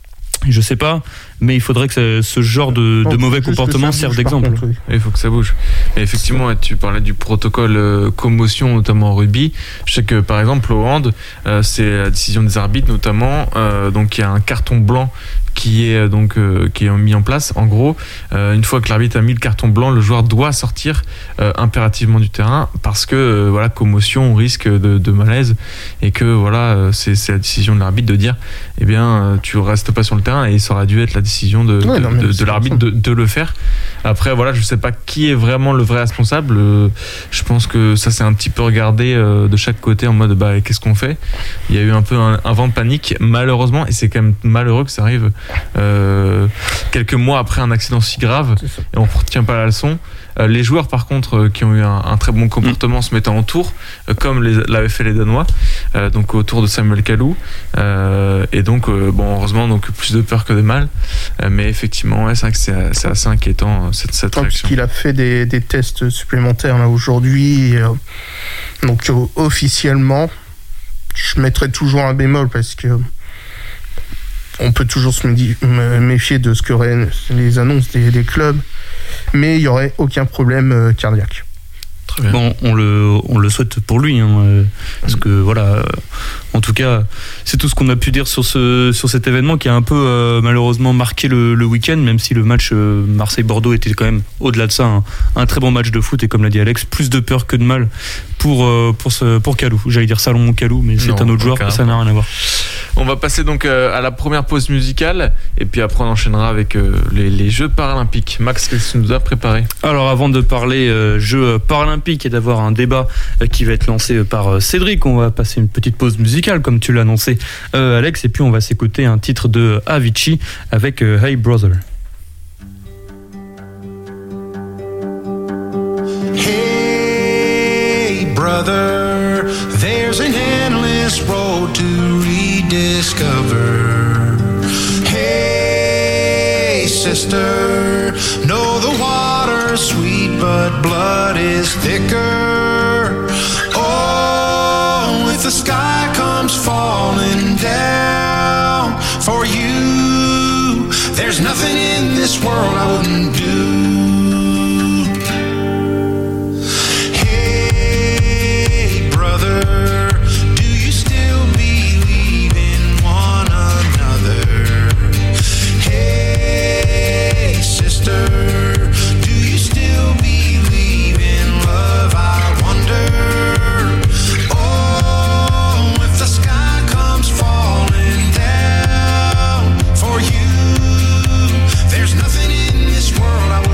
Je sais pas, mais il faudrait que ce, ce genre de, bon, de mauvais juste que comportements ça serve bouge, par d'exemple. contre, oui. Il faut que ça bouge. Et effectivement, ouais, tu parlais du protocole euh, commotion, notamment en rugby. Je sais que par exemple au hand, euh, c'est la décision des arbitres, notamment. Euh, donc il y a un carton blanc qui est euh, donc euh, qui est mis en place. En gros, euh, une fois que l'arbitre a mis le carton blanc, le joueur doit sortir euh, impérativement du terrain parce que euh, voilà, commotion, risque de, de malaise, et que voilà, euh, c'est, c'est la décision de l'arbitre de dire, eh bien, euh, tu restes pas sur le terrain, et ça aurait dû être la décision de, Ouais, de, non, mais de- c'est de l'arbitre de, de le faire. Après, voilà, je sais pas qui est vraiment le vrai responsable. Euh, je pense que ça c'est un petit peu regardé euh, de chaque côté en mode bah qu'est-ce qu'on fait. Il y a eu un peu un, un vent de panique malheureusement, et c'est quand même malheureux que ça arrive euh, quelques mois après un accident si grave, et on ne retient pas la leçon. Euh, les joueurs, par contre, euh, qui ont eu un, un très bon comportement, mmh. se mettant en tour, euh, comme les, l'avaient fait les Danois, euh, donc autour de Samuel Kalou. Euh, et donc, euh, bon, heureusement, donc plus de peur que de mal. Euh, mais effectivement, ouais, c'est vrai que c'est, c'est assez inquiétant cette, cette réaction. Parce qu'il a fait des, des tests supplémentaires là aujourd'hui. Euh, donc, euh, officiellement, je mettrai toujours un bémol parce que on peut toujours se méfier de ce qu'auraient les annonces des, des clubs, mais il n'y aurait aucun problème euh, cardiaque. Très bien. Bon, on le, on le souhaite pour lui, hein, euh, parce que voilà, euh, en tout cas, c'est tout ce qu'on a pu dire sur, ce, sur cet événement qui a un peu euh, malheureusement marqué le, le week-end, même si le match euh, Marseille-Bordeaux était quand même au-delà de ça, un, un très bon match de foot, et comme l'a dit Alex, plus de peur que de mal pour, euh, pour, ce, pour Kalou. J'allais dire Salomon Kalou, mais c'est non, un autre joueur, ça n'a rien à voir. On va passer donc euh, à la première pause musicale, et puis après on enchaînera avec euh, les, les Jeux paralympiques. Max, qu'est-ce que tu nous as préparé ? Alors avant de parler euh, Jeux paralympiques et d'avoir un débat euh, qui va être lancé par euh, Cédric, on va passer une petite pause musicale comme tu l'as annoncé euh, Alex, et puis on va s'écouter un titre de Avicii avec euh, Hey Brother. Hey brother, there's an endless road to rediscover. Hey sister, know the water's sweet but blood is thicker. Oh, if the sky comes falling down for you, there's nothing in this world I wouldn't do. There's nothing in this world I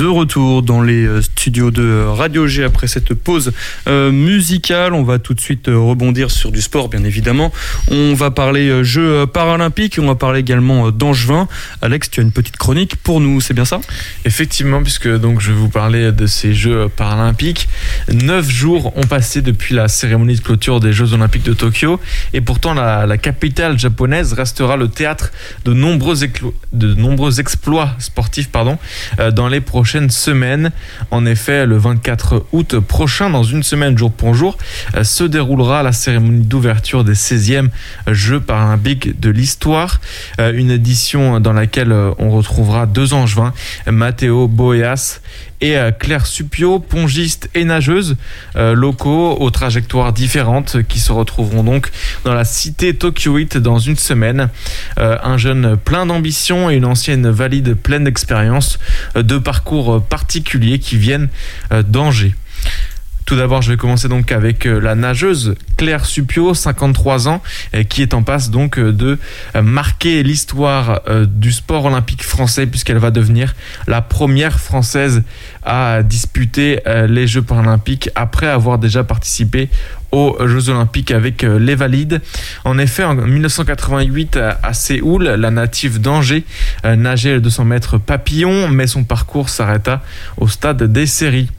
retour dans les studios de Radio G après cette pause euh, musicale. On va tout de suite rebondir sur du sport, bien évidemment. On va parler Jeux paralympiques, on va parler également d'Angevin. Alex, tu as une petite chronique pour nous, c'est bien ça ? Effectivement, puisque donc je vais vous parler de ces Jeux paralympiques. Neuf jours ont passé depuis la cérémonie de clôture des Jeux olympiques de Tokyo, et pourtant la, la capitale japonaise restera le théâtre de nombreux, éclo- de nombreux exploits sportifs pardon, euh, dans les prochaines semaines. En effet, le vingt-quatre août prochain, dans une semaine jour pour jour, euh, se déroulera la cérémonie d'ouverture des seizièmes Jeux paralympiques de l'histoire, euh, une édition dans laquelle euh, on retrouvera deux Angevins, Matteo Boeas et Claire Suppiot, pongistes et nageuses euh, locaux aux trajectoires différentes, qui se retrouveront donc dans la cité tokyoïte dans une semaine. Euh, un jeune plein d'ambition et une ancienne valide pleine d'expérience, euh, deux parcours particuliers qui viennent euh, d'Angers. Tout d'abord, je vais commencer donc avec la nageuse Claire Suppiot, cinquante-trois ans, qui est en passe donc de marquer l'histoire du sport olympique français, puisqu'elle va devenir la première française à disputer les Jeux paralympiques après avoir déjà participé aux Jeux olympiques avec les valides. En effet, en dix-neuf cent quatre-vingt-huit à Séoul, la native d'Angers nageait le deux cents mètres papillon, mais son parcours s'arrêta au stade des séries.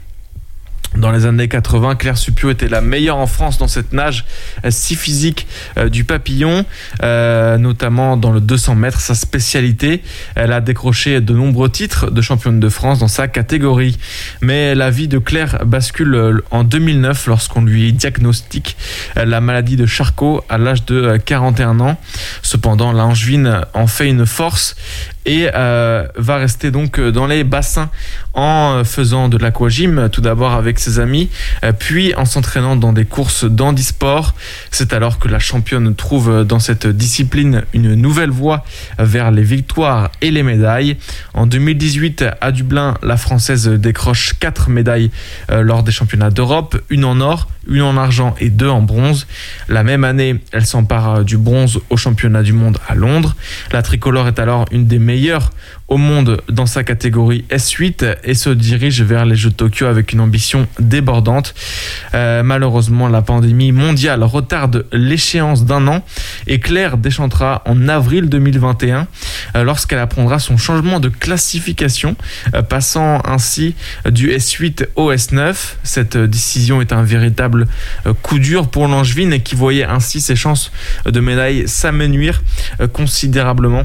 Dans les années quatre-vingts, Claire Suppiot était la meilleure en France dans cette nage euh, si physique euh, du papillon, euh, notamment dans le deux cents mètres, sa spécialité. Elle a décroché de nombreux titres de championne de France dans sa catégorie. Mais la vie de Claire bascule en deux mille neuf lorsqu'on lui diagnostique euh, la maladie de Charcot à l'âge de euh, quarante et un ans. Cependant, la Angevine en fait une force et euh, va rester donc dans les bassins en faisant de l'aquagym, tout d'abord avec ses amis, euh, puis en s'entraînant dans des courses d'handisport. C'est alors que la championne trouve dans cette discipline une nouvelle voie vers les victoires et les médailles. En deux mille dix-huit, à Dublin, la Française décroche quatre médailles euh, lors des championnats d'Europe, une en or, une en argent et deux en bronze. La même année, elle s'empare du bronze au championnat du monde à Londres. La tricolore est alors une des meilleures au monde dans sa catégorie S huit et se dirige vers les Jeux de Tokyo avec une ambition débordante. Euh, malheureusement, la pandémie mondiale retarde l'échéance d'un an et Claire déchantera en avril deux mille vingt et un euh, lorsqu'elle apprendra son changement de classification, euh, passant ainsi du S huit au S neuf. Cette décision est un véritable euh, coup dur pour l'Angevine qui voyait ainsi ses chances de médaille s'amenuire euh, considérablement.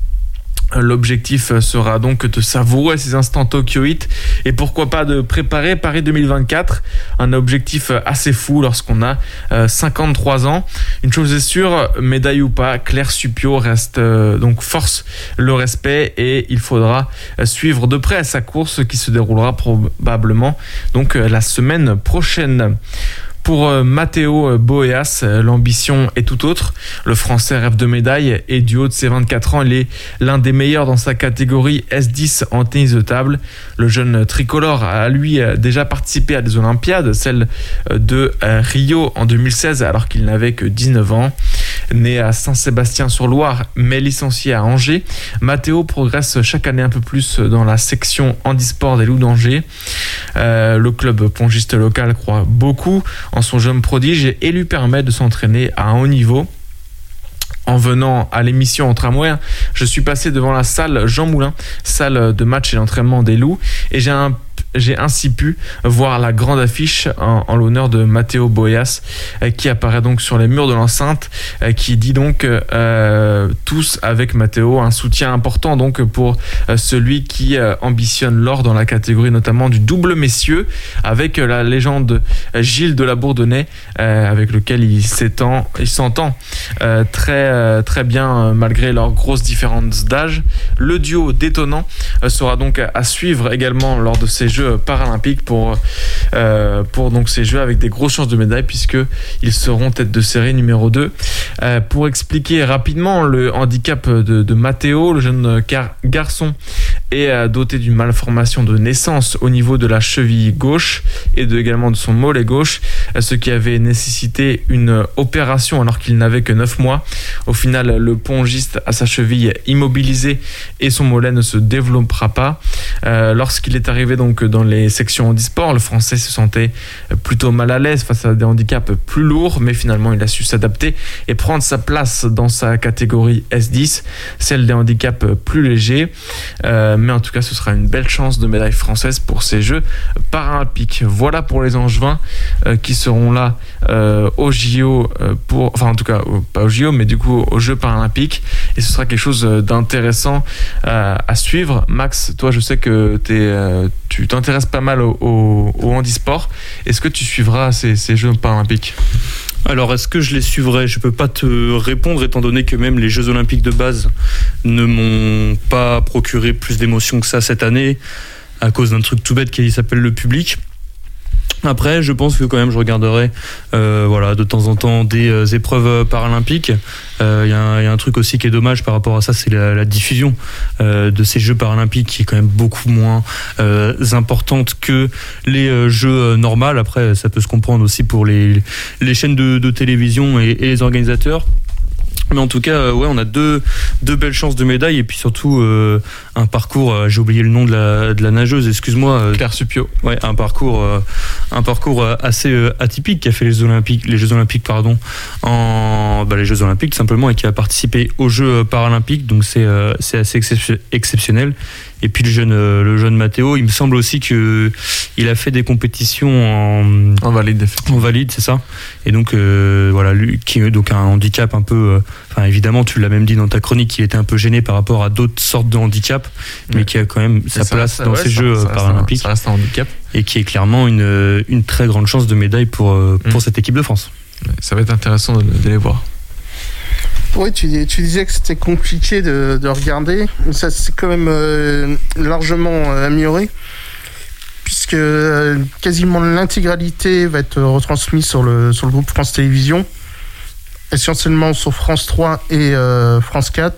L'objectif sera donc de savourer ces instants tokyoïtes et pourquoi pas de préparer Paris deux mille vingt-quatre, un objectif assez fou lorsqu'on a cinquante-trois ans. Une chose est sûre, médaille ou pas, Claire Suppiot reste donc force le respect et il faudra suivre de près sa course qui se déroulera probablement donc la semaine prochaine. Pour Matteo Boeas, l'ambition est tout autre. Le Français rêve de médaille et du haut de ses vingt-quatre ans, il est l'un des meilleurs dans sa catégorie S dix en tennis de table. Le jeune tricolore a lui déjà participé à des Olympiades, celle de Rio en deux mille seize alors qu'il n'avait que dix-neuf ans. Né à Saint-Sébastien-sur-Loire mais licencié à Angers, Matteo progresse chaque année un peu plus dans la section handisport des Loups d'Angers. Euh, le club pongiste local croit beaucoup en son jeune prodige et lui permet de s'entraîner à un haut niveau. En venant à l'émission en tramway, je suis passé devant la salle Jean Moulin, salle de match et d'entraînement des Loups, et j'ai un J'ai ainsi pu voir la grande affiche en, en l'honneur de Matteo Boeas euh, qui apparaît donc sur les murs de l'enceinte, euh, qui dit donc euh, tous avec Matteo, un soutien important donc pour euh, celui qui euh, ambitionne l'or dans la catégorie notamment du double messieurs avec euh, la légende euh, Gilles de la Bourdonnais euh, avec lequel il s'étend, il s'entend euh, très euh, très bien euh, malgré leurs grosses différences d'âge. Le duo détonnant euh, sera donc à, à suivre également lors de ces Jeux paralympiques pour, euh, pour donc ces Jeux avec des grosses chances de médaille puisqu'ils seront tête de série numéro deux. Euh, pour expliquer rapidement le handicap de, de Matteo, le jeune car- garçon est euh, doté d'une malformation de naissance au niveau de la cheville gauche et de, également de son mollet gauche. ce qui avait nécessité une opération alors qu'il n'avait que neuf mois. Au final, le pongiste a sa cheville immobilisée et son mollet ne se développera pas. Euh, lorsqu'il est arrivé donc dans les sections handisport, le Français se sentait plutôt mal à l'aise face à des handicaps plus lourds, mais finalement il a su s'adapter et prendre sa place dans sa catégorie S dix, celle des handicaps plus légers. Euh, mais en tout cas, ce sera une belle chance de médaille française pour ces Jeux paralympiques. Voilà pour les Angevins euh, qui seront là euh, aux J O, euh, pour, enfin en tout cas pas aux J O, mais du coup aux Jeux paralympiques, et ce sera quelque chose d'intéressant euh, à suivre. Max, toi je sais que t'es, euh, tu t'intéresses pas mal au, au, au handisport. Est-ce que tu suivras ces, ces Jeux paralympiques ? Alors, est-ce que je les suivrai ? Je peux pas te répondre, étant donné que même les Jeux Olympiques de base ne m'ont pas procuré plus d'émotions que ça cette année, à cause d'un truc tout bête qui s'appelle le public. Après, je pense que quand même je regarderai euh, voilà, de temps en temps des euh, épreuves paralympiques. Il euh, y, y a un truc aussi qui est dommage par rapport à ça, c'est la, la diffusion euh, de ces Jeux paralympiques qui est quand même beaucoup moins euh, importante que les euh, Jeux normaux. Après, ça peut se comprendre aussi pour les, les chaînes de, de télévision et, et les organisateurs. Mais en tout cas, euh, ouais, on a deux, deux belles chances de médaille, et puis surtout euh, un parcours, euh, j'ai oublié le nom de la, de la nageuse, excuse-moi. Euh, Claire Suppiot. Ouais, un parcours, euh, un parcours assez euh, atypique qui a fait les Olympiques, les Jeux Olympiques, pardon, en bah, les Jeux Olympiques tout simplement, et qui a participé aux Jeux paralympiques, donc c'est euh, c'est assez excep- exceptionnel. Et puis le jeune, euh, le jeune Mathéo, il me semble aussi que il a fait des compétitions en, en valide, en valide, c'est ça. Et donc euh, voilà, lui qui a donc un handicap un peu. Euh, Enfin, évidemment, tu l'as même dit dans ta chronique, il était un peu gêné par rapport à d'autres sortes de handicaps, mais oui, qui a quand même sa ça place reste, dans ouais, ces ça, Jeux ça paralympiques. Ça reste un handicap. Et qui est clairement une, une très grande chance de médaille pour, pour mmh. cette équipe de France. Ça va être intéressant de, de les voir. Oui, tu, tu disais que c'était compliqué de, de regarder. Ça s'est quand même euh, largement amélioré, puisque euh, quasiment l'intégralité va être retransmise sur le, sur le groupe France Télévisions, essentiellement sur France trois et euh, France quatre,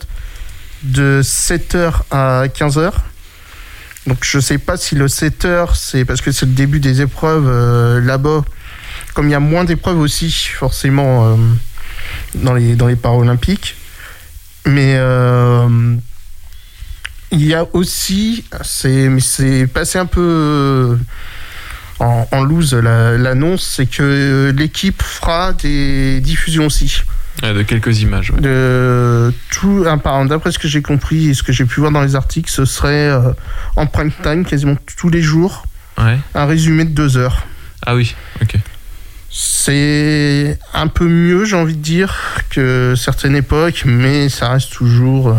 de sept heures à quinze heures. Donc je ne sais pas si le sept heures, c'est parce que c'est le début des épreuves euh, là-bas. Comme il y a moins d'épreuves aussi, forcément, euh, dans les, dans les Paralympiques. Mais euh, il y a aussi, c'est, mais c'est passé un peu en, en loose la, l'annonce, c'est que l'équipe fera des diffusions aussi. Ouais, de quelques images. Ouais. De tout, d'après ce que j'ai compris et ce que j'ai pu voir dans les articles, ce serait euh, en prime time quasiment tous les jours. Ouais. Un résumé de deux heures. Ah oui, ok. C'est un peu mieux, j'ai envie de dire, que certaines époques, mais ça reste toujours euh,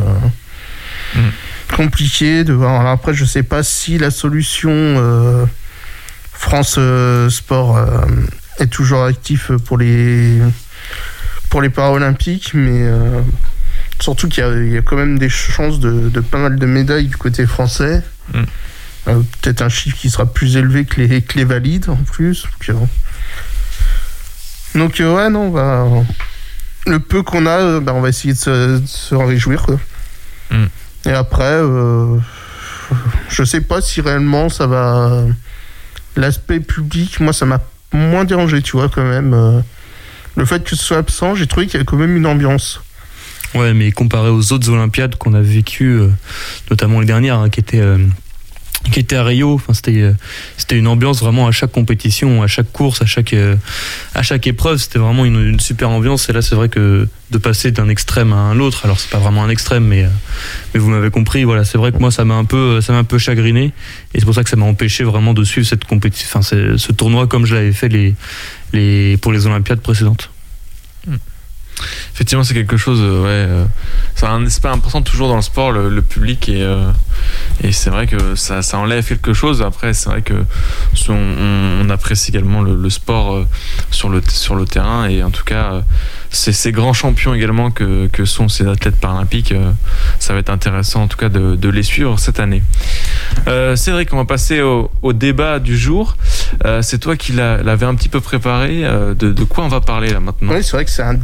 mm. compliqué de voir. Alors après, je sais pas si la solution euh, France euh, Sport euh, est toujours actif pour les pour les Paralympiques, mais euh, surtout qu'il y a, il y a quand même des chances de, de pas mal de médailles du côté français. Mm. Euh, peut-être un chiffre qui sera plus élevé que les, que les valides en plus. Donc, euh, Donc euh, ouais, non, bah, le peu qu'on a, euh, bah, on va essayer de se, de se en réjouir, quoi. Mm. Et après, euh, je sais pas si réellement ça va... L'aspect public, moi, ça m'a moins dérangé, tu vois, quand même. Euh, le fait que ce soit absent, j'ai trouvé qu'il y avait quand même une ambiance. Ouais, mais comparé aux autres Olympiades qu'on a vécues, euh, notamment les dernières, hein, qui étaient... Euh... qui était à Rio, enfin c'était c'était une ambiance vraiment à chaque compétition, à chaque course, à chaque à chaque épreuve, c'était vraiment une, une super ambiance. Et là c'est vrai que de passer d'un extrême à un autre, alors c'est pas vraiment un extrême, mais mais vous m'avez compris, voilà, c'est vrai que moi ça m'a un peu ça m'a un peu chagriné, et c'est pour ça que ça m'a empêché vraiment de suivre cette compétition, enfin ce tournoi comme je l'avais fait les les pour les Olympiades précédentes. Mmh. Effectivement, c'est quelque chose, ouais, euh, c'est un aspect important toujours dans le sport, le, le public, et, euh, et c'est vrai que ça, ça enlève quelque chose. Après, c'est vrai que on, on apprécie également le, le sport euh, sur, le, sur le terrain, et en tout cas, euh, c'est ces grands champions également que, que sont ces athlètes paralympiques. Euh, ça va être intéressant en tout cas de, de les suivre cette année. Euh, Cédric, on va passer au, au débat du jour. Euh, c'est toi qui l'a, l'avais un petit peu préparé. Euh, de, de quoi on va parler là maintenant ? Oui, c'est vrai que c'est un débat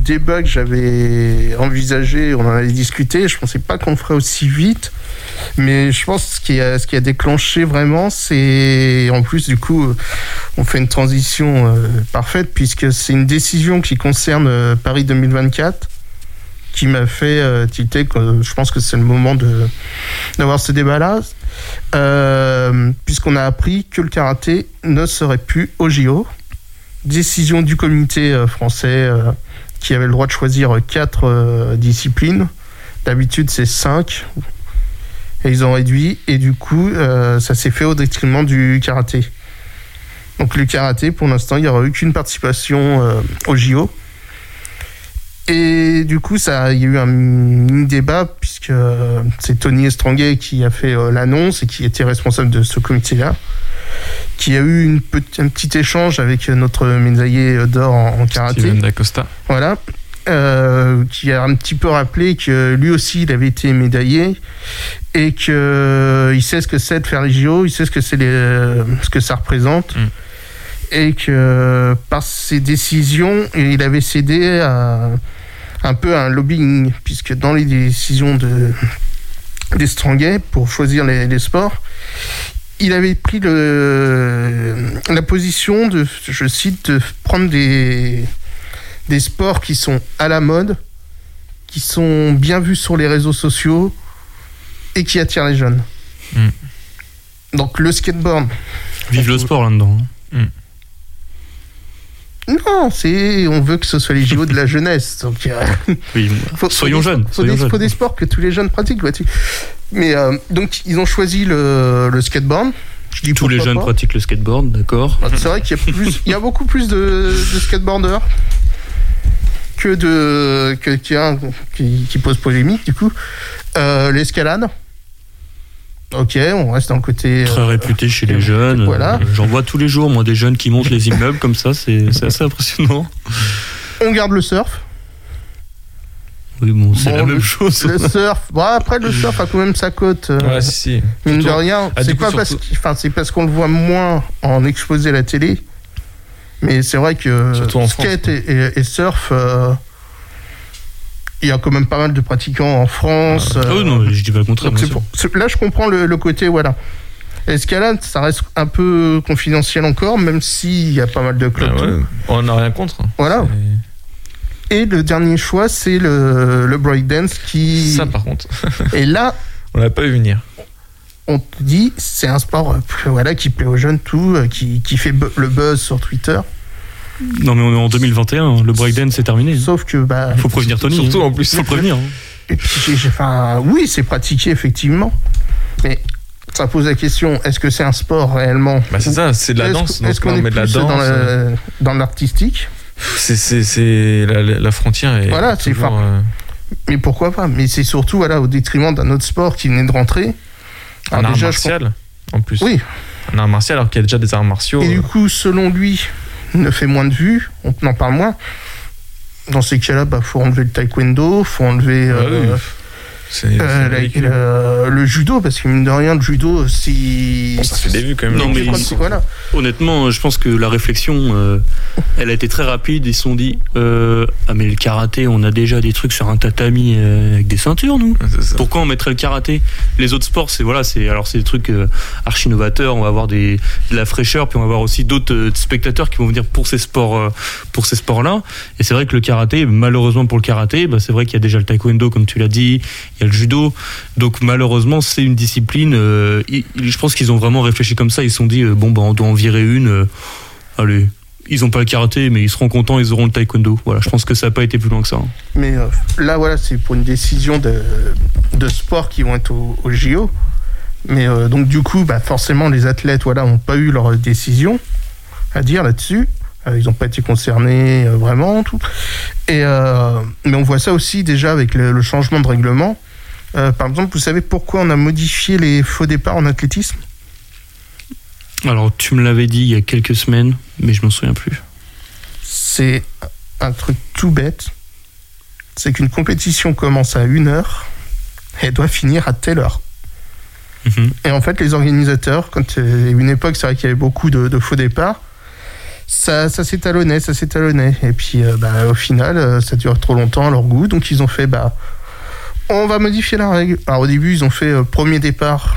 que j'avais envisagé, on en avait discuté. Je pensais pas qu'on le ferait aussi vite, mais je pense que ce qui a, ce qui a déclenché vraiment, c'est en plus du coup, on fait une transition euh, parfaite puisque c'est une décision qui concerne euh, Paris deux mille vingt-quatre. Qui m'a fait euh, tilter, que je pense que c'est le moment de, d'avoir ce débat-là, euh, puisqu'on a appris que le karaté ne serait plus au J O. Décision du comité euh, français euh, qui avait le droit de choisir quatre euh, disciplines. D'habitude, c'est cinq. Et ils ont réduit, et du coup, euh, ça s'est fait au détriment du karaté. Donc le karaté, pour l'instant, il n'y aura eu qu'une participation euh, au J O. Et du coup, ça, il y a eu un mini débat puisque euh, c'est Tony Estanguet qui a fait euh, l'annonce et qui était responsable de ce comité-là, qui a eu une petit, un petit échange avec notre médaillé d'or en, en karaté. Steven D'Acosta. Voilà. Euh, qui a un petit peu rappelé que lui aussi, il avait été médaillé et qu'il euh, sait ce que c'est de faire les J O, il sait ce que, c'est les, euh, ce que ça représente. Mm. Et que par ses décisions, il avait cédé à un peu à un lobbying, puisque dans les décisions de, d'Estanguet pour choisir les, les sports, il avait pris le, la position de, je cite, de prendre des, des sports qui sont à la mode, qui sont bien vus sur les réseaux sociaux et qui attirent les jeunes. Mm. Donc le skateboard. Vive le sport là-dedans. Mm. Non, c'est on veut que ce soit les J O de la jeunesse. Donc, euh, oui, faut, soyons faut jeunes. Il faut, soyons des, jeunes. faut des sports que tous les jeunes pratiquent. Vois-tu. Mais euh, donc ils ont choisi le, le skateboard. Je dis tous les jeunes pas. pratiquent le skateboard, d'accord. C'est vrai qu'il y a plus, il y a beaucoup plus de, de skateboarders que de que qui, qui, qui pose polémique du coup. Euh, l'escalade. Ok, on reste dans le côté... Très euh, réputé chez les jeunes. Voilà. Euh, j'en vois tous les jours, moi, des jeunes qui montent les immeubles comme ça, c'est, c'est assez impressionnant. On garde le surf. Oui, bon, c'est bon, la le, même chose. Le surf, bon, après, le surf a quand même sa cote. Euh, ouais, si, si. Mine surtout, de rien, ah, c'est, coup, pas surtout... parce enfin, c'est parce qu'on le voit moins en exposé à la télé, mais c'est vrai que skate France, et, et, et surf... Euh, il y a quand même pas mal de pratiquants en France. Ah euh, non, je dis pas le contraire. C'est pour, c'est, là, je comprends le, le côté, voilà. Escalade, ça reste un peu confidentiel encore, même s'il y a pas mal de clubs. Ah ouais, on n'a rien contre. Voilà. C'est... Et le dernier choix, c'est le, le breakdance qui... Ça, par contre. Et là... on l'a pas vu venir. On te dit, c'est un sport voilà, qui plaît aux jeunes, tout, qui, qui fait bu- le buzz sur Twitter. Non mais on est en deux mille vingt et un, le breakdance c'est terminé. Sauf que bah faut prévenir Tony. Surtout hein. en plus. Faut le prévenir. Hein. Et puis j'ai, j'ai, enfin oui c'est pratiqué effectivement, mais ça pose la question est-ce que c'est un sport réellement? Bah c'est ça, c'est de la est-ce, danse. Est-ce qu'on est plus de la danse, dans, le, dans l'artistique? C'est c'est c'est la, la frontière est. Voilà c'est toujours, euh... Mais pourquoi pas? Mais c'est surtout voilà au détriment d'un autre sport qui venait de rentrer. Un Alors, art déjà, martial pense... en plus. Oui. Un art martial alors qu'il y a déjà des arts martiaux. Et euh... du coup selon lui ne fait moins de vues, on en parle moins. Dans ces cas-là, bah faut enlever le taekwondo, faut enlever ah euh, oui. c'est, euh, c'est la, la, le judo, parce que mine de rien, le judo, si bon, ça fait des vues quand même. Non, mais ils, voilà. Honnêtement, je pense que la réflexion, euh, elle a été très rapide. Ils se sont dit, euh, ah mais le karaté, on a déjà des trucs sur un tatami euh, avec des ceintures, nous. Pourquoi on mettrait le karaté? Les autres sports, c'est voilà, c'est alors c'est des trucs euh, archi novateurs. On va avoir des de la fraîcheur, puis on va avoir aussi d'autres euh, spectateurs qui vont venir pour ces sports, euh, pour ces sports-là. Et c'est vrai que le karaté, malheureusement pour le karaté, bah, c'est vrai qu'il y a déjà le taekwondo, comme tu l'as dit, il y a le judo. Donc malheureusement, c'est une discipline. Euh, il, je pense qu'ils ont vraiment réfléchi comme ça. Ils se sont dit, euh, bon, bah, on doit en virer une. Euh, allez. Ils n'ont pas le karaté, mais ils seront contents, ils auront le taekwondo. Voilà, je pense que ça n'a pas été plus loin que ça. Hein. Mais euh, là, voilà, c'est pour une décision de, de sport qui vont être au, au J O. Mais euh, donc, du coup, bah, forcément, les athlètes voilà, n'ont pas eu leur décision à dire là-dessus. Euh, ils n'ont pas été concernés euh, vraiment. Tout. Et, euh, mais on voit ça aussi déjà avec le, le changement de règlement. Euh, par exemple, vous savez pourquoi on a modifié les faux départs en athlétisme ? Alors, tu me l'avais dit il y a quelques semaines, mais je m'en souviens plus. C'est un truc tout bête. C'est qu'une compétition commence à une heure et elle doit finir à telle heure. Mmh. Et en fait, les organisateurs, quand il y a eu une époque, c'est vrai qu'il y avait beaucoup de, de faux départs, ça, ça s'étalonnait, ça s'étalonnait. Et puis, euh, bah, au final, euh, ça dure trop longtemps à leur goût. Donc, ils ont fait, bah, on va modifier la règle. Alors, au début, ils ont fait euh, premier départ,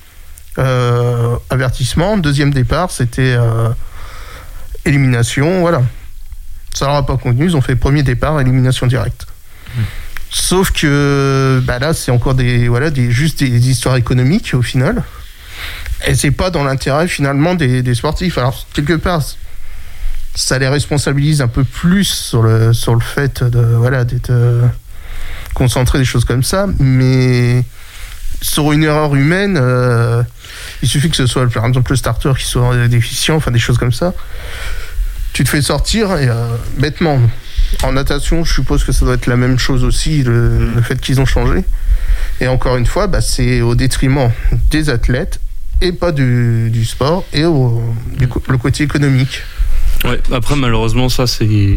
euh, avertissement. Deuxième départ, c'était euh, élimination. Voilà. Ça leur a pas convenu. Ils ont fait premier départ, élimination directe. Mmh. Sauf que, bah, là, c'est encore des, voilà, des, juste des histoires économiques, au final. Et c'est pas dans l'intérêt, finalement, des, des sportifs. Alors, quelque part, ça les responsabilise un peu plus sur le, sur le fait de, voilà, d'être euh, concentré, des choses comme ça, mais sur une erreur humaine, euh, il suffit que ce soit, par exemple, le starter qui soit déficient, enfin des choses comme ça, tu te fais sortir, et euh, bêtement. En natation, je suppose que ça doit être la même chose aussi, le, le fait qu'ils ont changé. Et encore une fois, bah, c'est au détriment des athlètes, et pas du, du sport, et au, du, le côté économique. Ouais, après malheureusement ça c'est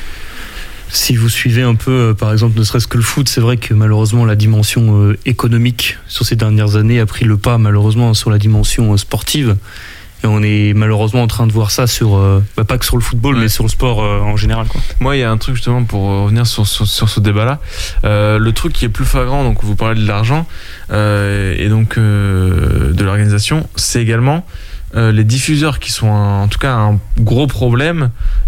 si vous suivez un peu euh, par exemple ne serait-ce que le foot, c'est vrai que malheureusement la dimension euh, économique sur ces dernières années a pris le pas malheureusement sur la dimension euh, sportive, et on est malheureusement en train de voir ça sur euh, bah, pas que sur le football, ouais, mais sur le sport euh, en général, quoi. Moi il y a un truc justement pour revenir sur, sur, sur ce débat là, euh, le truc qui est plus flagrant, donc vous parlez de l'argent euh, et donc euh, de l'organisation, c'est également Euh, les diffuseurs qui sont un, en tout cas un gros problème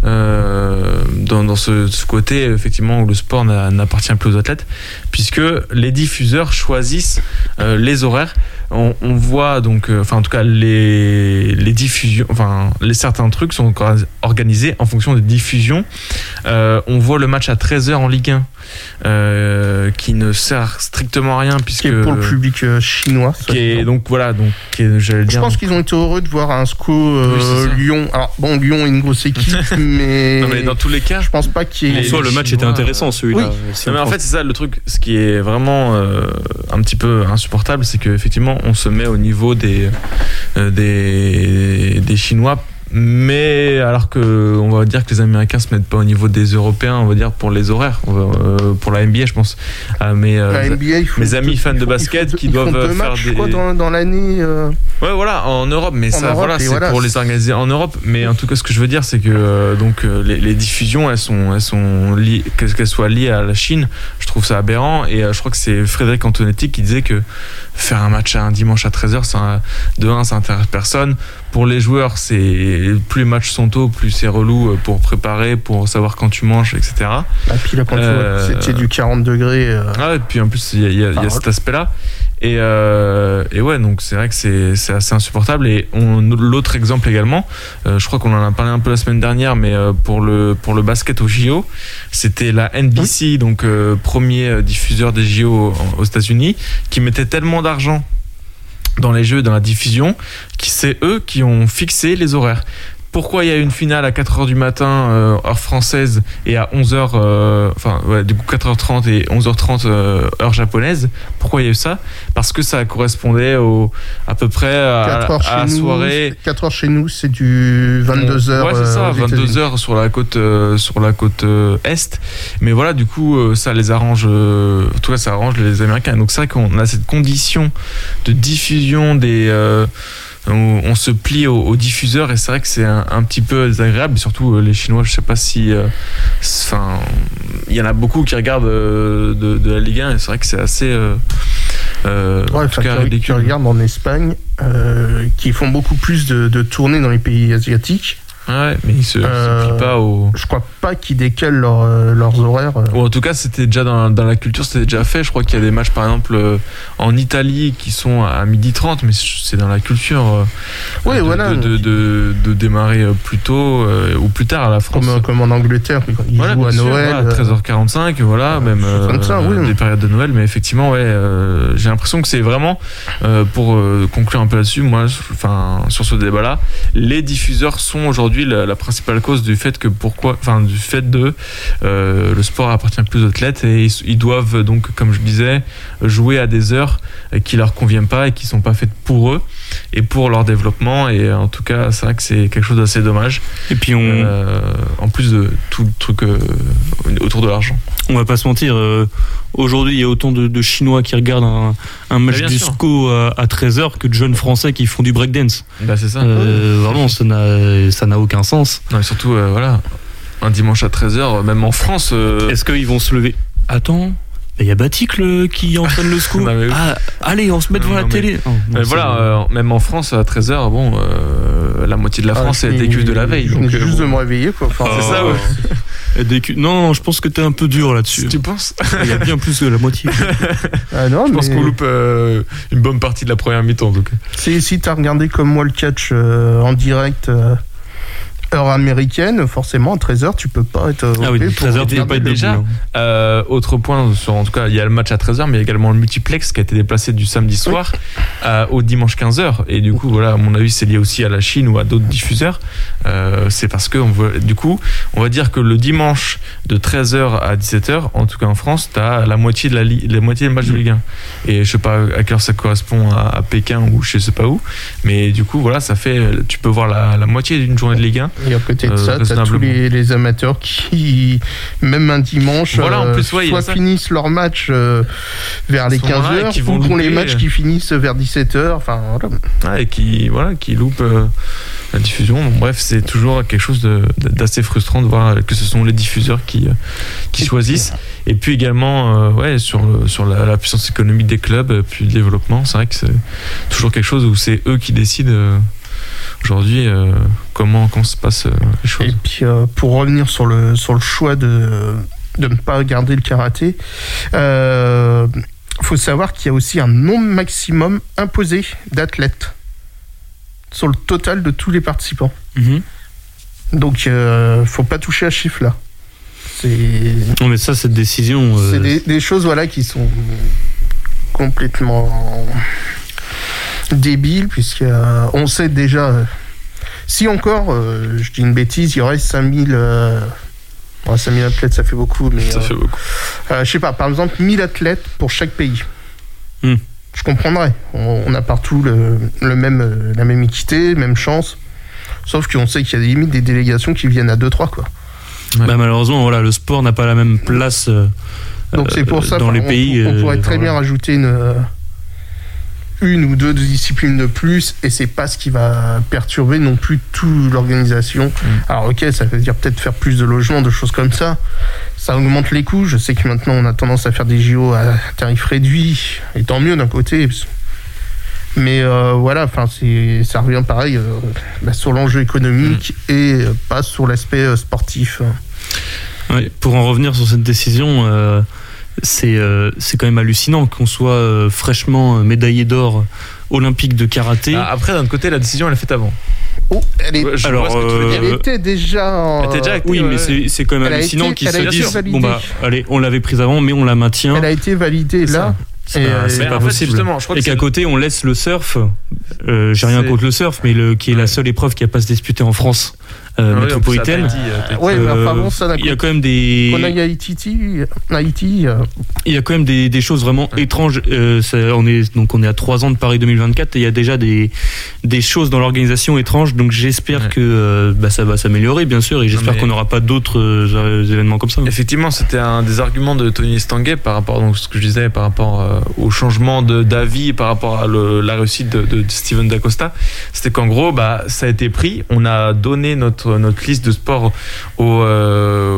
euh, dans, dans ce, ce côté effectivement où le sport n'a, n'appartient plus aux athlètes, puisque les diffuseurs choisissent euh, les horaires. On, on voit donc, euh, enfin en tout cas les, les diffusions, enfin les certains trucs sont organisés en fonction des diffusions. Euh, on voit le match à treize heures en Ligue un. Euh, qui ne sert strictement à rien puisque qui est pour le public euh, chinois, qui est donc voilà donc qui est, j'allais dire, je pense qu'ils ont été heureux de voir un S C O euh, oui, Lyon. Alors bon, Lyon est une grosse équipe, mais non mais dans tous les cas je pense pas qu'il y ait en soit le match était intéressant celui-là. Oui. Non, mais en fait c'est ça le truc, ce qui est vraiment euh, un petit peu insupportable, c'est que effectivement on se met au niveau des euh, des des Chinois, mais alors que on va dire que les Américains se mettent pas au niveau des Européens, on va dire pour les horaires, va, euh, pour la N B A je pense. Ah, mais euh, la N B A, il faut mes amis fans de basket deux, qui doivent deux faire matchs, des quoi, dans, dans l'année. Euh... Ouais voilà en Europe, mais en ça Europe, voilà c'est voilà, pour les organiser en Europe. Mais en tout cas ce que je veux dire c'est que euh, donc euh, les, les diffusions elles sont elles sont liées, qu'elles soient liées à la Chine, je trouve ça aberrant. Et euh, je crois que c'est Frédéric Antonetti qui disait que faire un match un dimanche à treize heures, ça, de un ça intéresse personne. Pour les joueurs, c'est plus les matchs sont tôt, plus c'est relou pour préparer, pour savoir quand tu manges, et cetera. Et puis là, quand euh, tu vois, c'était du quarante degrés. Euh... Ah, et puis en plus, il y a, y a, y a cet aspect-là. Et, euh, et ouais, donc c'est vrai que c'est, c'est assez insupportable. Et on, l'autre exemple également, euh, je crois qu'on en a parlé un peu la semaine dernière, mais euh, pour, le, pour le basket au J O, c'était la N B C, donc euh, premier diffuseur des J O aux États-Unis, qui mettait tellement d'argent dans les jeux, dans la diffusion, qui c'est eux qui ont fixé les horaires. Pourquoi il y a une finale à quatre heures du matin, euh, heure française, et à onze heures, euh, enfin, ouais, du coup quatre heures trente et onze heures trente, euh, heure japonaise? Pourquoi il y a eu ça? Parce que ça correspondait au, à peu près à, à la soirée. Nous, quatre heures chez nous, c'est du vingt-deux heures. Ouais, c'est ça, vingt-deux heures sur la côte, euh, sur la côte euh, Est. Mais voilà, du coup, euh, ça les arrange, euh, en tout cas, ça arrange les Américains. Donc c'est vrai qu'on a cette condition de diffusion des... Euh, on se plie aux, aux diffuseurs, et c'est vrai que c'est un, un petit peu désagréable. Et surtout les Chinois, je sais pas si enfin euh, il y en a beaucoup qui regardent euh, de, de la Ligue un, et c'est vrai que c'est assez euh, euh, ouais, en tout cas ridicule. Qui regardent en Espagne, euh, qui font beaucoup plus de, de tournées dans les pays asiatiques. Ouais, mais ils se, euh, se plient pas au... Je crois pas qu'ils décalent leur, euh, leurs horaires. Ou en tout cas, c'était déjà dans, dans la culture, c'était déjà fait. Je crois qu'il y a des matchs, par exemple, euh, en Italie qui sont à midi trente, mais c'est dans la culture euh, oui, de, voilà, de, de, de, de démarrer plus tôt euh, ou plus tard à la France. Comme, comme en Angleterre, ils voilà, jouent à sûr, Noël. Voilà, treize heures quarante-cinq, voilà, euh, même euh, ça, oui, des périodes de Noël. Mais effectivement, ouais, euh, j'ai l'impression que c'est vraiment, euh, pour euh, conclure un peu là-dessus, moi, enfin, sur ce débat-là, les diffuseurs sont aujourd'hui la, la principale cause du fait que pourquoi, enfin du fait de euh, le sport appartient plus aux athlètes, et ils, ils doivent donc, comme je disais, jouer à des heures qui leur conviennent pas et qui sont pas faites pour eux et pour leur développement. Et en tout cas, c'est vrai que c'est quelque chose d'assez dommage. Et puis on, euh, en plus de tout le truc euh, autour de l'argent. On va pas se mentir, euh, aujourd'hui il y a autant de, de Chinois qui regardent un, un match Bah, du sûr. S C O à, à treize heures que de jeunes Français qui font du breakdance. Bah c'est ça. Euh, vraiment, ça n'a, ça n'a aucun sens. Non, et surtout, euh, voilà, un dimanche à treize heures, même en France. euh, Est-ce qu'ils vont se lever? Attends, il y a Baticle qui entraîne le S C O. Non, mais oui. Ah, allez, on se met devant Non, la mais- télé. Oh, non, Mais c'est- voilà, euh, même en France à treize heures, bon, euh, la moitié de la France Ah, est je décuve finis- de la veille. Je Donc, viens euh, juste bon. de me réveiller, quoi. Enfin, C'est ça, ouais. Et des cu- Non, je pense que t'es un peu dur là-dessus. Tu penses? Il y a bien plus que la moitié. Ah non, Je mais pense qu'on loupe euh, une bonne partie de la première mi-temps. Donc. si, si t'as regardé comme moi le catch euh, en direct, euh, heure américaine, forcément, à treize heures, tu peux pas être. Ah oui, O P pour treize heures, tu peux regarder pas être le déjà. boulot. Euh, autre point, sur, en tout cas, il y a le match à treize heures, mais il y a également le multiplex qui a été déplacé du samedi soir à- au dimanche quinze heures. Et du coup, voilà, à mon avis, c'est lié aussi à la Chine ou à d'autres diffuseurs. Euh, c'est parce que, on veut, du coup, on va dire que le dimanche de treize heures à dix-sept heures, en tout cas en France, tu as la moitié de la, li- la moitié du match de Ligue un. Et je sais pas à quelle heure ça correspond à, à Pékin ou je sais pas où, mais du coup, voilà, ça fait, tu peux voir la, la moitié d'une journée de Ligue un. Et à côté de Euh, ça, t'as tous raisonnablement. les, les amateurs qui, même un dimanche, Voilà, en euh, plus, ouais, il y a soit ça. finissent leur match euh, vers À les ce moment-là, quinze et heures, qui vont ou qu'on les louper, matchs euh, qui finissent vers dix-sept heures. Enfin, voilà. Ah, et qui voilà qui loupe euh, la diffusion. Bon, bref, c'est toujours quelque chose de, d'assez frustrant de voir que ce sont les diffuseurs qui euh, qui choisissent. Et puis également euh, ouais sur le, sur la, la puissance économique des clubs, euh, puis le développement. C'est vrai que c'est toujours quelque chose où c'est eux qui décident euh, aujourd'hui euh, comment comment se passent euh, les choses. Et puis, euh, pour revenir sur le, sur le choix de, de ne pas garder le karaté, euh, faut savoir qu'il y a aussi un nombre maximum imposé d'athlètes sur le total de tous les participants. Mhm. Donc, euh, faut pas toucher à ce chiffre-là. C'est Non, mais ça, cette décision. euh, c'est des, des choses voilà, qui sont complètement débiles, puisqu'on sait déjà. euh, si encore, euh, je dis une bêtise, il y aurait cinq mille. Euh, ouais, cinq mille athlètes, ça fait beaucoup, mais. Ça euh, fait beaucoup. euh, je sais pas, par exemple, mille athlètes pour chaque pays. Hmm. Je comprendrais. On, on a partout le, le même, euh, la même équité, même chance. Sauf qu'on sait qu'il y a des limites des délégations qui viennent à deux trois, quoi. Ouais. Bah, malheureusement, voilà, le sport n'a pas la même place euh, Donc c'est pour ça dans enfin, les on, pays. on pourrait euh, très voilà. bien rajouter une, euh, une ou deux disciplines de plus, et c'est pas ce qui va perturber non plus toute l'organisation. Alors ok, ça veut dire peut-être faire plus de logements, de choses comme ça. Ça augmente les coûts. Je sais que maintenant on a tendance à faire des J O à tarif réduit, et tant mieux d'un côté. Mais euh, voilà, enfin c'est, ça revient pareil euh, bah, sur l'enjeu économique et euh, pas sur l'aspect euh, sportif. Ouais, pour en revenir sur cette décision, euh, c'est euh, c'est quand même hallucinant qu'on soit euh, fraîchement médaillé d'or olympique de karaté. Ah, après, d'un autre côté, la décision elle est faite avant. Oh, elle, est, Ouais, je Alors, vois ce que tu veux euh, dire. elle était déjà. En, Elle était déjà actée, Oui, ouais. mais c'est c'est quand même Elle a hallucinant été- qu'ils elle a se été disent validée. bon bah allez, on l'avait prise avant, mais on la maintient. Elle a été validée C'est là. C'est Et, pas- euh, c'est Mais pas en fait, possible. justement, je crois Et que qu'à c'est- côté, on laisse le surf. Euh, J'ai rien C'est- contre le surf, mais le, qui est la Ouais. seule épreuve qui a pas se disputer en France euh, Ah oui, en plus, métropolitaine. à Tahiti, à Tahiti. Ouais, mais Euh, enfin bon, ça d'un il y a coup. quand même des. On a eu Haïti, Haïti euh, Il y a quand même des, des choses vraiment Ouais. étranges. Euh, ça- on est donc on est à trois ans de Paris deux mille vingt-quatre et il y a déjà des des choses dans l'organisation étranges. Donc j'espère Ouais. que euh, bah, ça va s'améliorer bien sûr et j'espère mais- qu'on n'aura pas d'autres euh, événements comme ça. Effectivement, c'était un des arguments de Tony Estanguet par rapport donc ce que je disais par rapport euh, au changement de d'avis par rapport à le- la réussite de, de Steven D'Acosta. C'était qu'en gros, bah ça a été pris. On a donné notre notre liste de sport au euh,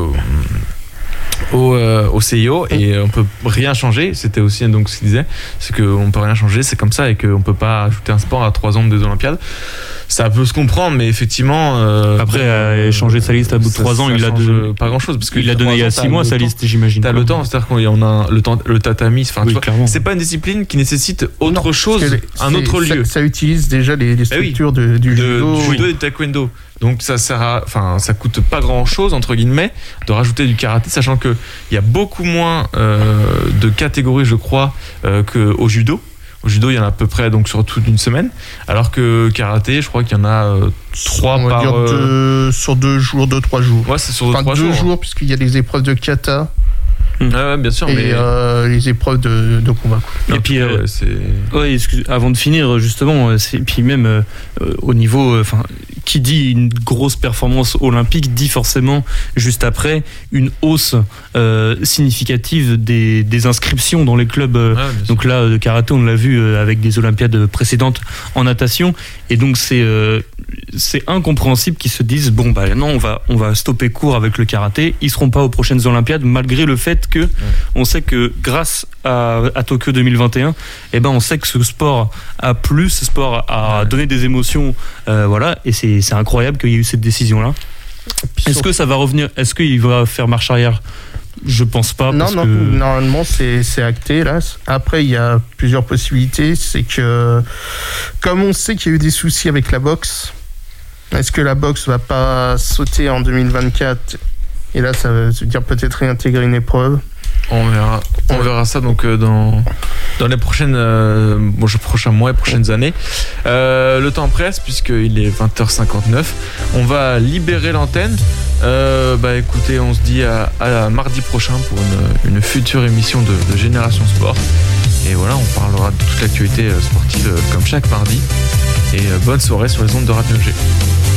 au, euh, au C I O et on peut rien changer. C'était aussi donc ce qu'il disait, c'est qu'on peut rien changer, c'est comme ça et qu'on peut pas ajouter un sport à trois ans des Olympiades. Ça peut se comprendre, mais effectivement. euh, Après, bon, euh, changer sa liste à bout de ça- trois ans, ça il a change de- pas grand chose parce que Il a trois donné il y a ans, six t'as mois le sa temps. liste, j'imagine. T'as le temps, c'est-à-dire qu'on a le temps, le tatami. Enfin, Oui, tu vois, clairement. c'est pas une discipline qui nécessite autre non, chose, parce que un c'est- autre ça- lieu. Ça, utilise déjà les, les Eh oui. structures de, du De, judo. du judo et du taekwondo. Donc ça sert à, enfin, ça coûte pas grand-chose entre guillemets de rajouter du karaté, sachant que il y a beaucoup moins euh, de catégories, je crois, euh, que au judo. Au judo, il y en a à peu près donc sur toute une semaine, alors que karaté, je crois qu'il y en a euh, trois on va par. dire euh, deux- sur deux jours, deux, trois jours. Ouais, c'est sur Enfin, trois deux jours. jours, puisqu'il y a les épreuves de kata Ouais, ouais, bien sûr, et mais. euh, les épreuves de, de combat. en Et puis, tout cas, euh, ouais, c'est. Ouais, excuse- avant de finir, justement, euh, c'est, puis même euh, euh, au niveau, euh, enfin, qui dit une grosse performance olympique dit forcément juste après une hausse euh, significative des, des inscriptions dans les clubs. Euh, Ouais, donc là, de karaté, on l'a vu euh, avec des Olympiades précédentes en natation. Et donc c'est euh, c'est incompréhensible qu'ils se disent bon bah non, on va on va stopper court avec le karaté. Ils seront pas aux prochaines Olympiades, malgré le fait que ouais. on sait que grâce à, à Tokyo deux mille vingt et un, eh ben on sait que ce sport a plu, ce sport a ouais. donné des émotions, euh, voilà. Et c'est c'est incroyable qu'il y ait eu cette décision là. Est-ce que ça va revenir? Est-ce qu'il va faire marche arrière? Je pense pas. Non, parce non, que... normalement c'est, c'est acté là. Après, il y a plusieurs possibilités. C'est que, comme on sait qu'il y a eu des soucis avec la boxe, est-ce que la boxe va pas sauter en deux mille vingt-quatre? Et là, ça veut dire peut-être réintégrer une épreuve. On verra, on verra ça donc euh, dans dans les prochaines euh, bon, prochains mois et prochaines années. Euh, le temps presse puisqu'il est vingt heures cinquante-neuf. On va libérer l'antenne. Euh, bah écoutez, on se dit à, à mardi prochain pour une, une future émission de, de Génération Sport. Et voilà, on parlera de toute l'actualité sportive comme chaque mardi. Et bonne soirée sur les ondes de Radio G.